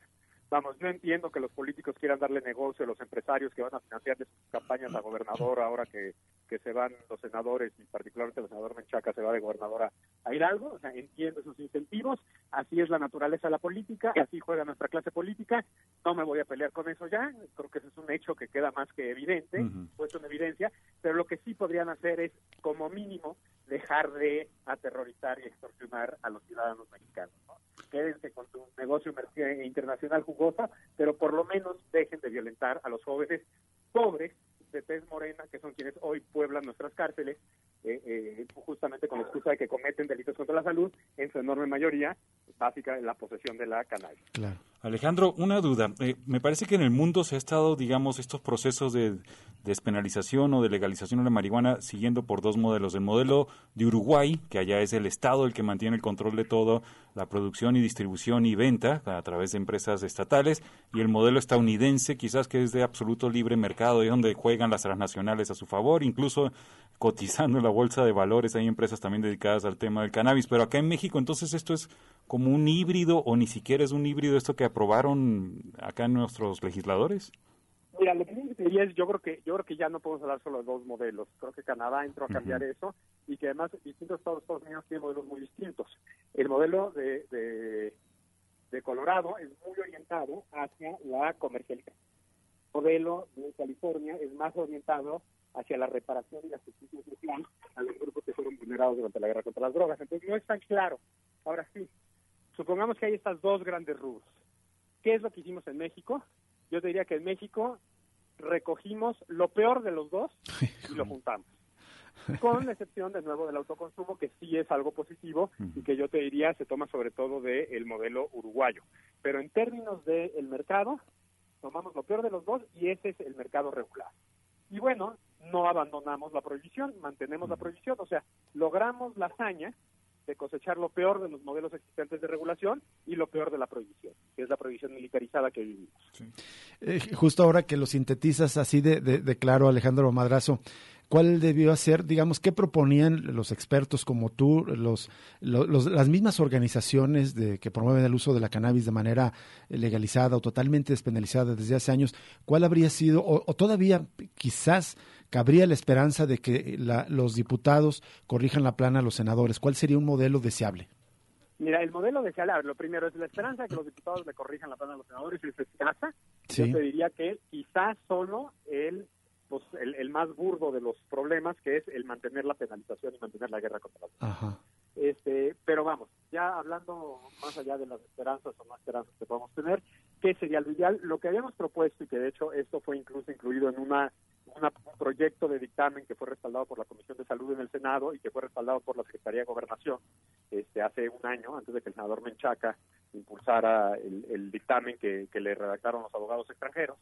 Vamos, yo entiendo que los políticos quieran darle negocio a los empresarios que van a financiar sus campañas a gobernador ahora que, que se van los senadores, y particularmente el senador Menchaca se va de gobernador a, a Hidalgo. O sea, entiendo esos incentivos, así es la naturaleza de la política, así juega nuestra clase política, no me voy a pelear con eso ya, creo que eso es un hecho que queda más que evidente, uh-huh. puesto en evidencia, pero lo que sí podrían hacer es, como mínimo, dejar de aterrorizar y extorsionar a los ciudadanos mexicanos, ¿no? Quédense con su negocio internacional jugosa, pero por lo menos dejen de violentar a los jóvenes pobres de tez morena, que son quienes hoy pueblan nuestras cárceles, eh, eh, justamente con la excusa de que cometen delitos contra la salud, en su enorme mayoría, básica, la posesión de la cannabis. Claro. Alejandro, una duda. Eh, me parece que en el mundo se ha estado, digamos, estos procesos de despenalización o de legalización de la marihuana siguiendo por dos modelos. El modelo de Uruguay, que allá es el Estado el que mantiene el control de todo, la producción y distribución y venta a través de empresas estatales, y el modelo estadounidense, quizás que es de absoluto libre mercado, y donde juegan las transnacionales a su favor, incluso cotizando en la bolsa de valores. Hay empresas también dedicadas al tema del cannabis, pero acá en México, entonces, esto es como un híbrido, o ni siquiera es un híbrido esto que aprobaron acá nuestros legisladores. Mira, lo que te diría es, yo creo que yo creo que ya no podemos hablar solo de dos modelos. Creo que Canadá entró a cambiar uh-huh. eso, y que además distintos estados de Estados Unidos tienen modelos muy distintos. El modelo de, de, de Colorado es muy orientado hacia la comercialización. El modelo de California es más orientado hacia la reparación y la justicia social a los grupos que fueron vulnerados durante la guerra contra las drogas. Entonces no es tan claro. Ahora sí, supongamos que hay estas dos grandes rubros. ¿Qué es lo que hicimos en México? Yo te diría que en México recogimos lo peor de los dos y lo juntamos. Con la excepción, de nuevo, del autoconsumo, que sí es algo positivo y que yo te diría se toma sobre todo del modelo uruguayo. Pero en términos del mercado, tomamos lo peor de los dos y ese es el mercado regular. Y bueno, no abandonamos la prohibición, mantenemos la prohibición, o sea, logramos la hazaña de cosechar lo peor de los modelos existentes de regulación y lo peor de la prohibición, que es la prohibición militarizada que vivimos. Sí. Eh, justo ahora que lo sintetizas así de, de, de claro, Alejandro Madrazo, ¿cuál debió hacer, digamos, qué proponían los expertos como tú, los, los, los las mismas organizaciones de que promueven el uso de la cannabis de manera legalizada o totalmente despenalizada desde hace años? ¿Cuál habría sido, o, o todavía quizás cabría la esperanza de que la, los diputados corrijan la plana a los senadores? ¿Cuál sería un modelo deseable? Mira, el modelo deseable, a ver, lo primero es la esperanza de que los diputados le corrijan la plana a los senadores y se escasa. Sí. Yo te diría que quizás solo el Pues el, el más burdo de los problemas, que es el mantener la penalización y mantener la guerra contra la droga. Este, pero vamos, ya hablando más allá de las esperanzas o no esperanzas que podemos tener, ¿qué sería lo ideal? Lo que habíamos propuesto, y que de hecho esto fue incluso incluido en una, una un proyecto de dictamen que fue respaldado por la Comisión de Salud en el Senado y que fue respaldado por la Secretaría de Gobernación este, hace un año, antes de que el senador Menchaca impulsara el, el dictamen que, que le redactaron los abogados extranjeros.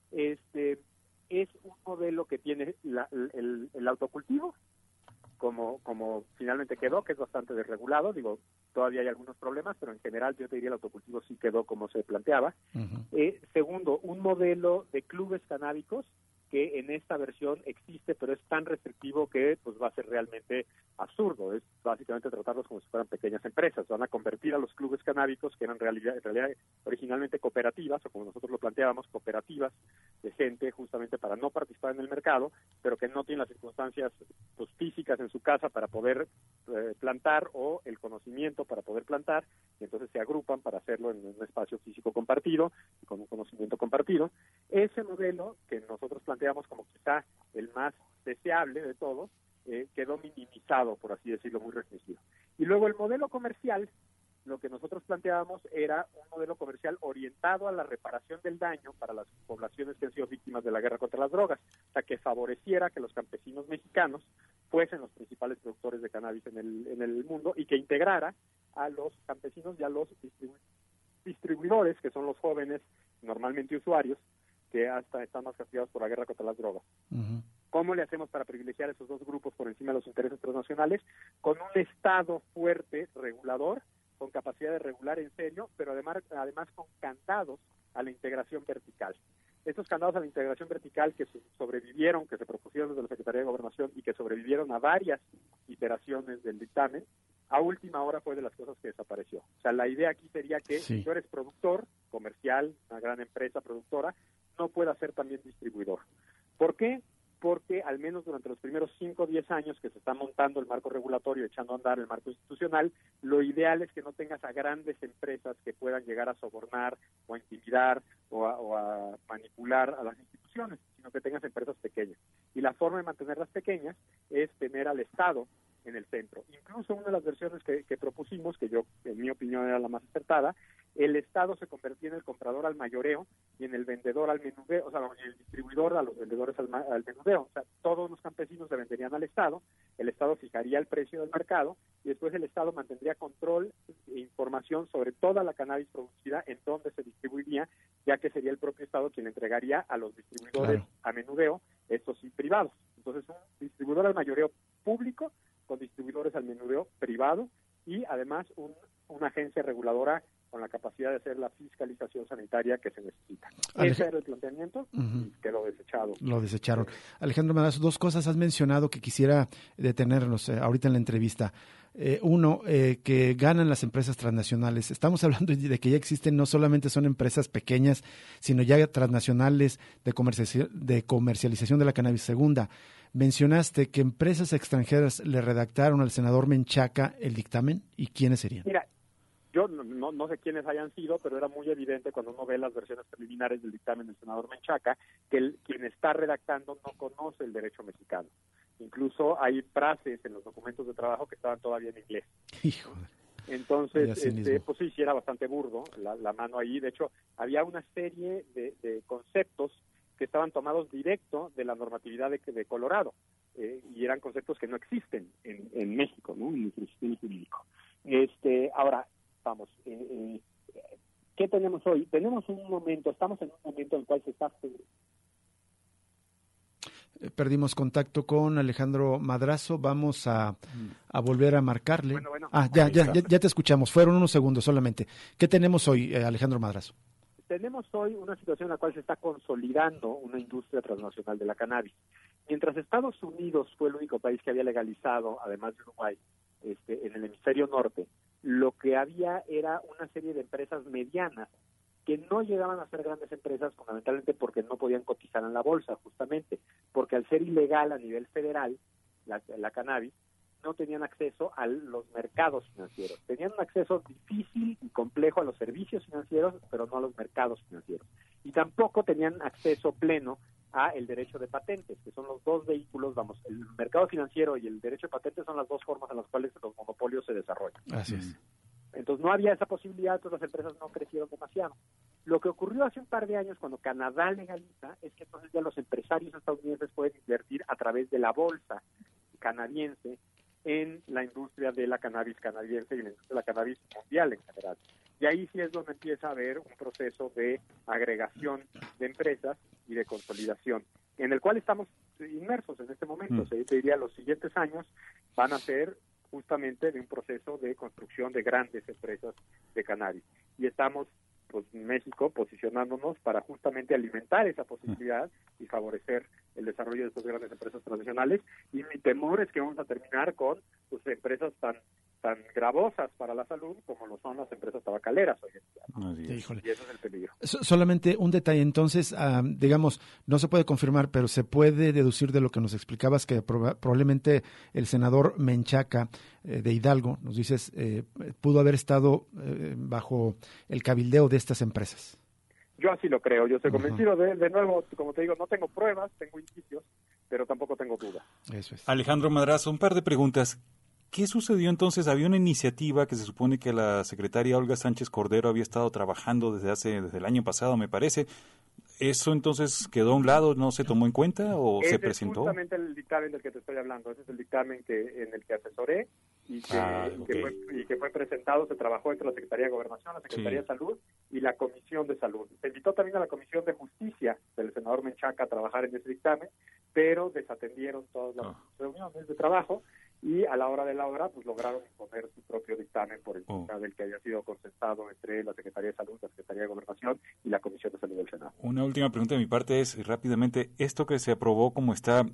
Este es un modelo que tiene la, el, el autocultivo, como como finalmente quedó, que es bastante desregulado. Digo, todavía hay algunos problemas, pero en general yo te diría el autocultivo sí quedó como se planteaba. Uh-huh. Eh, segundo, un modelo de clubes canábicos que en esta versión existe, pero es tan restrictivo que pues va a ser realmente absurdo. Es básicamente tratarlos como si fueran pequeñas empresas. Van a convertir a los clubes canábicos, que eran realidad, en realidad originalmente cooperativas, o como nosotros lo planteábamos, cooperativas de gente justamente para no participar en el mercado, pero que no tienen las circunstancias pues, físicas en su casa para poder eh, plantar, o el conocimiento para poder plantar, y entonces se agrupan para hacerlo en un espacio físico compartido y con un conocimiento compartido. Ese modelo que nosotros planteamos como quizá el más deseable de todos, eh, quedó minimizado, por así decirlo, muy restringido. Y luego el modelo comercial, lo que nosotros planteábamos era un modelo comercial orientado a la reparación del daño para las poblaciones que han sido víctimas de la guerra contra las drogas, o sea, que favoreciera que los campesinos mexicanos fuesen los principales productores de cannabis en el, en el mundo, y que integrara a los campesinos y a los distribu- distribuidores, que son los jóvenes, normalmente usuarios, que hasta están más castigados por la guerra contra las drogas. Uh-huh. ¿Cómo le hacemos para privilegiar esos dos grupos por encima de los intereses transnacionales? Con un Estado fuerte, regulador, con capacidad de regular en serio, pero además, además con candados a la integración vertical. Estos candados a la integración vertical que sobrevivieron, que se propusieron desde la Secretaría de Gobernación y que sobrevivieron a varias iteraciones del dictamen, a última hora fue de las cosas que desapareció. O sea, la idea aquí sería que sí. si tú eres productor comercial, una gran empresa productora, no puedas ser también distribuidor. ¿Por qué? Porque al menos durante los primeros cinco o diez años que se está montando el marco regulatorio, echando a andar el marco institucional, lo ideal es que no tengas a grandes empresas que puedan llegar a sobornar o a intimidar o a, o a manipular a las instituciones, sino que tengas empresas pequeñas. Y la forma de mantenerlas pequeñas es tener al Estado en el centro. Incluso una de las versiones que, que propusimos, que yo, en mi opinión, era la más acertada, el Estado se convertía en el comprador al mayoreo y en el vendedor al menudeo, o sea, el distribuidor a los vendedores al, al menudeo. O sea, todos los campesinos se venderían al Estado, el Estado fijaría el precio del mercado y después el Estado mantendría control e información sobre toda la cannabis producida, en dónde se distribuiría, ya que sería el propio Estado quien entregaría a los distribuidores claro. a menudeo, estos sí privados. Entonces, un distribuidor al mayoreo público con distribuidores al menudeo privado y además un, una agencia reguladora con la capacidad de hacer la fiscalización sanitaria que se necesita. Alej- Ese era el planteamiento uh-huh. y quedó desechado. Lo desecharon. Alejandro Madrazo, dos cosas has mencionado que quisiera detenernos eh, ahorita en la entrevista. Eh, uno, eh, que ganan las empresas transnacionales. Estamos hablando de que ya existen, no solamente son empresas pequeñas, sino ya transnacionales de, comerci- de comercialización de la cannabis. Segunda, mencionaste que empresas extranjeras le redactaron al senador Menchaca el dictamen. ¿Y quiénes serían? Mira, yo no, no, no sé quiénes hayan sido, pero era muy evidente cuando uno ve las versiones preliminares del dictamen del senador Menchaca que el, quien está redactando no conoce el derecho mexicano. Incluso hay frases en los documentos de trabajo que estaban todavía en inglés. Hijo. Entonces, este, pues sí, sí era bastante burdo la, la mano ahí. De hecho, había una serie de, de conceptos que estaban tomados directo de la normatividad de, de Colorado eh, y eran conceptos que no existen en, en México, ¿no? En nuestro sistema jurídico. Este, ahora, vamos, eh, eh, ¿qué tenemos hoy? Tenemos un momento, estamos en un momento en el cual se está... Perdimos contacto con Alejandro Madrazo, vamos a, a volver a marcarle. Bueno, bueno. Ah, ya, ya, ya, ya te escuchamos, fueron unos segundos solamente. ¿Qué tenemos hoy, eh, Alejandro Madrazo? Tenemos hoy una situación en la cual se está consolidando una industria transnacional de la cannabis. Mientras Estados Unidos fue el único país que había legalizado, además de Uruguay, este, en el hemisferio norte, lo que había era una serie de empresas medianas que no llegaban a ser grandes empresas, fundamentalmente porque no podían cotizar en la bolsa, justamente, porque al ser ilegal a nivel federal, la, la cannabis, no tenían acceso a los mercados financieros. Tenían un acceso difícil y complejo a los servicios financieros, pero no a los mercados financieros. Y tampoco tenían acceso pleno a el derecho de patentes, que son los dos vehículos, vamos, el mercado financiero y el derecho de patentes son las dos formas en las cuales los monopolios se desarrollan. Así es. Entonces no había esa posibilidad, entonces las empresas no crecieron demasiado. Lo que ocurrió hace un par de años cuando Canadá legaliza es que entonces ya los empresarios estadounidenses pueden invertir a través de la bolsa canadiense en la industria de la cannabis canadiense y en la industria de la cannabis mundial en general. Y ahí sí es donde empieza a haber un proceso de agregación de empresas y de consolidación, en el cual estamos inmersos en este momento. Mm. O sea, yo te diría, los siguientes años van a ser justamente de un proceso de construcción de grandes empresas de cannabis. Y estamos, pues, en México posicionándonos para justamente alimentar esa posibilidad y favorecer el desarrollo de estas grandes empresas tradicionales. Y mi temor es que vamos a terminar con pues, empresas tan tan gravosas para la salud como lo son las empresas tabacaleras hoy en día, ¿no? Sí, híjole. Y eso es el peligro. So, solamente un detalle, entonces, um, digamos, no se puede confirmar, pero se puede deducir de lo que nos explicabas que proba- probablemente el senador Menchaca eh, de Hidalgo, nos dices, eh, pudo haber estado eh, bajo el cabildeo de estas empresas. Yo así lo creo, yo estoy convencido. Uh-huh. de, de nuevo, como te digo, no tengo pruebas, tengo indicios, pero tampoco tengo dudas. Eso es. Alejandro Madrazo, un par de preguntas. ¿Qué sucedió entonces? Había una iniciativa que se supone que la secretaria Olga Sánchez Cordero había estado trabajando desde hace desde el año pasado, me parece. ¿Eso entonces quedó a un lado, no se tomó en cuenta o ese se presentó? Es justamente el dictamen del que te estoy hablando. Ese es el dictamen que en el que asesoré y que, ah, y okay. que, fue, y que fue presentado. Se trabajó entre la Secretaría de Gobernación, la Secretaría sí. de Salud y la Comisión de Salud. Se invitó también a la Comisión de Justicia del senador Menchaca a trabajar en ese dictamen, pero desatendieron todas las oh. reuniones de trabajo. Y a la hora de la hora, pues lograron imponer su propio dictamen por encima oh. del que había sido consensado entre la Secretaría de Salud, la Secretaría de Gobernación y la Comisión de Salud del Senado. Una última pregunta de mi parte es, rápidamente, esto que se aprobó como está,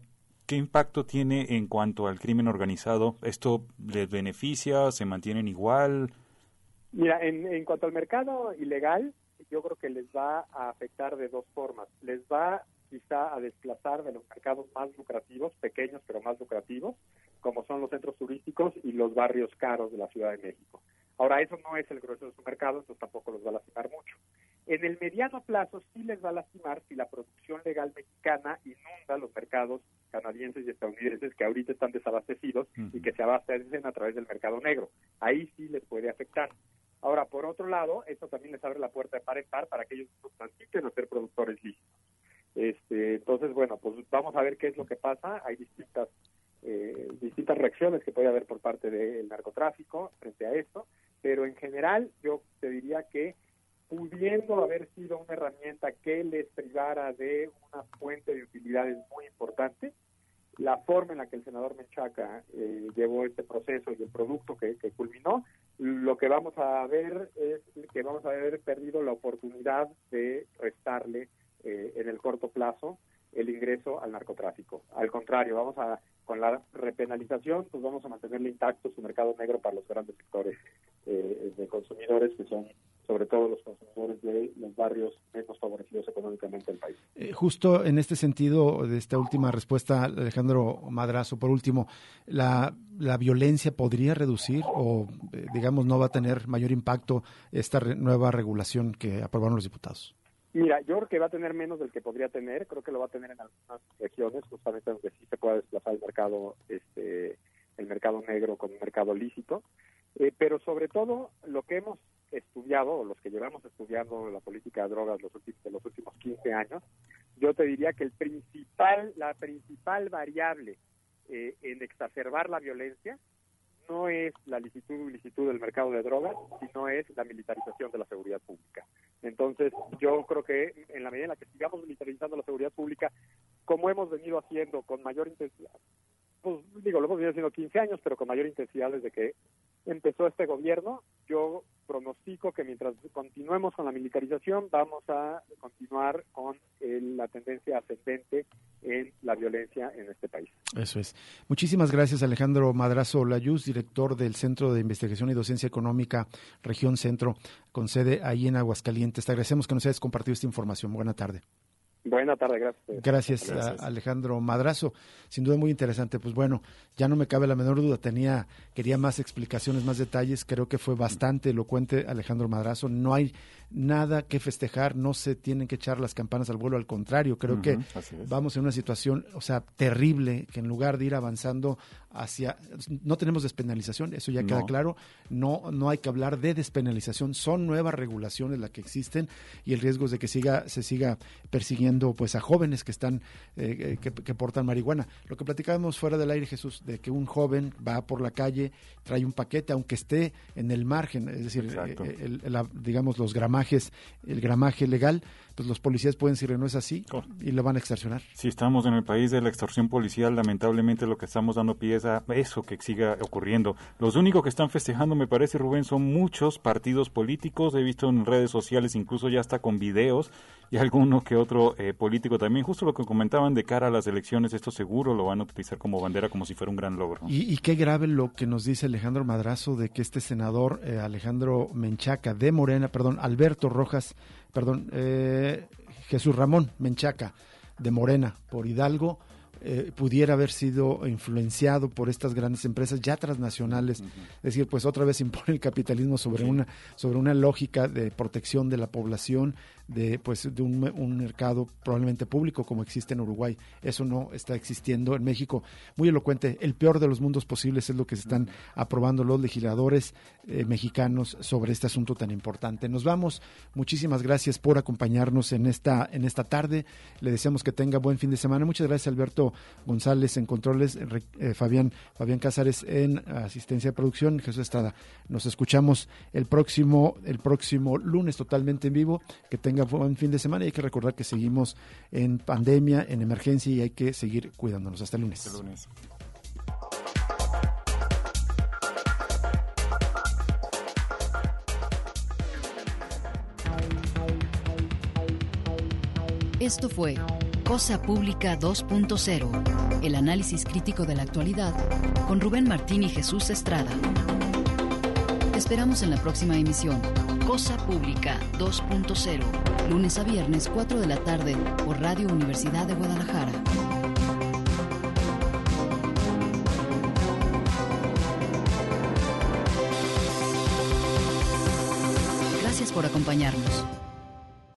¿Qué impacto tiene en cuanto al crimen organizado? ¿Esto les beneficia? ¿Se mantienen igual? Mira, en, en cuanto al mercado ilegal, yo creo que les va a afectar de dos formas. Les va quizá a desplazar de los mercados más lucrativos, pequeños pero más lucrativos, como son los centros turísticos y los barrios caros de la Ciudad de México. Ahora, eso no es el grueso de su mercado, entonces tampoco los va a lastimar mucho. En el mediano plazo sí les va a lastimar si la producción legal mexicana inunda los mercados canadienses y estadounidenses que ahorita están desabastecidos uh-huh. y que se abastecen a través del mercado negro. Ahí sí les puede afectar. Ahora, por otro lado, esto también les abre la puerta de par en par para que ellos no transiten a ser productores lícitos. Este, entonces, bueno, pues vamos a ver qué es lo que pasa. Hay distintas eh, distintas reacciones que puede haber por parte del narcotráfico frente a esto, pero en general yo te diría que pudiendo haber sido una herramienta que les privara de una fuente de utilidades muy importante, la forma en la que el senador Menchaca eh, llevó este proceso y el producto que, que culminó, lo que vamos a ver es que vamos a haber perdido la oportunidad de restarle eh, en el corto plazo el ingreso al narcotráfico. Al contrario, vamos a con la repenalización, pues vamos a mantenerle intacto su mercado negro para los grandes sectores eh, de consumidores, que son sobre todo los consumidores de los barrios menos favorecidos económicamente del país. Eh, justo en este sentido, de esta última respuesta, Alejandro Madrazo, por último, ¿la, la violencia podría reducir o, eh, digamos, no va a tener mayor impacto esta re- nueva regulación que aprobaron los diputados? Mira, yo creo que va a tener menos del que podría tener, creo que lo va a tener en algunas regiones, justamente donde sí se pueda desplazar el mercado, este, el mercado negro con un mercado lícito, eh, pero sobre todo lo que hemos estudiado, o los que llevamos estudiando la política de drogas los últimos, de los últimos quince años, yo te diría que el principal, la principal variable eh, en exacerbar la violencia no es la licitud o ilicitud del mercado de drogas, sino es la militarización de la seguridad pública. Entonces, yo creo que en la medida en la que sigamos militarizando la seguridad pública, como hemos venido haciendo con mayor intensidad, pues digo, lo hemos venido haciendo quince años, pero con mayor intensidad desde que empezó este gobierno, yo pronostico que mientras continuemos con la militarización, vamos a continuar con el, la tendencia ascendente en la violencia en este país. Eso es. Muchísimas gracias, Alejandro Madrazo Layuz, director del Centro de Investigación y Docencia Económica Región Centro, con sede ahí en Aguascalientes. Te agradecemos que nos hayas compartido esta información. Buena tarde. Buena tarde, gracias. Gracias, gracias. A Alejandro Madrazo. Sin duda muy interesante. Pues bueno, ya no me cabe la menor duda. Tenía, quería más explicaciones, más detalles. Creo que fue bastante elocuente Alejandro Madrazo. No hay nada que festejar, no se tienen que echar las campanas al vuelo, al contrario, creo uh-huh, que vamos en una situación, o sea, terrible, que en lugar de ir avanzando hacia, no tenemos despenalización, eso ya no. queda claro, no no hay que hablar de despenalización, son nuevas regulaciones las que existen y el riesgo es de que siga se siga persiguiendo pues a jóvenes que están eh, que, que portan marihuana. Lo que platicábamos fuera del aire, Jesús, de que un joven va por la calle, trae un paquete, aunque esté en el margen, es decir, eh, el, el, la, digamos los gramajes, el gramaje legal, pues los policías pueden decirle no es así oh. y lo van a extorsionar. Si estamos en el país de la extorsión policial, lamentablemente lo que estamos dando pie es a eso que siga ocurriendo. Los únicos que están festejando, me parece, Rubén, son muchos partidos políticos, he visto en redes sociales, incluso ya está con videos, y alguno que otro eh, político también, justo lo que comentaban de cara a las elecciones, esto seguro lo van a utilizar como bandera, como si fuera un gran logro. Y, y qué grave lo que nos dice Alejandro Madrazo de que este senador eh, Alejandro Menchaca de Morena, perdón, Alberto Rojas, perdón, eh, Jesús Ramón Menchaca de Morena por Hidalgo, eh, pudiera haber sido influenciado por estas grandes empresas ya transnacionales, uh-huh. es decir, pues otra vez impone el capitalismo sobre sí. una sobre una lógica de protección de la población, de pues de un, un mercado probablemente público como existe en Uruguay. Eso no está existiendo en México. Muy elocuente, el peor de los mundos posibles es lo que se están aprobando los legisladores eh, mexicanos sobre este asunto tan importante. Nos vamos. Muchísimas gracias por acompañarnos en esta en esta tarde. Le deseamos que tenga buen fin de semana. Muchas gracias, Alberto González en controles, eh, Fabián Fabián Cázares en asistencia de producción, Jesús Estrada. Nos escuchamos el próximo el próximo lunes totalmente en vivo. Que tenga buen fin de semana y hay que recordar que seguimos en pandemia, en emergencia y hay que seguir cuidándonos. Hasta el lunes. Hasta el lunes. Esto fue Cosa Pública dos punto cero. El análisis crítico de la actualidad con Rubén Martín y Jesús Estrada. Te esperamos en la próxima emisión. Cosa Pública dos punto cero. Lunes a viernes, cuatro de la tarde, por Radio Universidad de Guadalajara. Gracias por acompañarnos.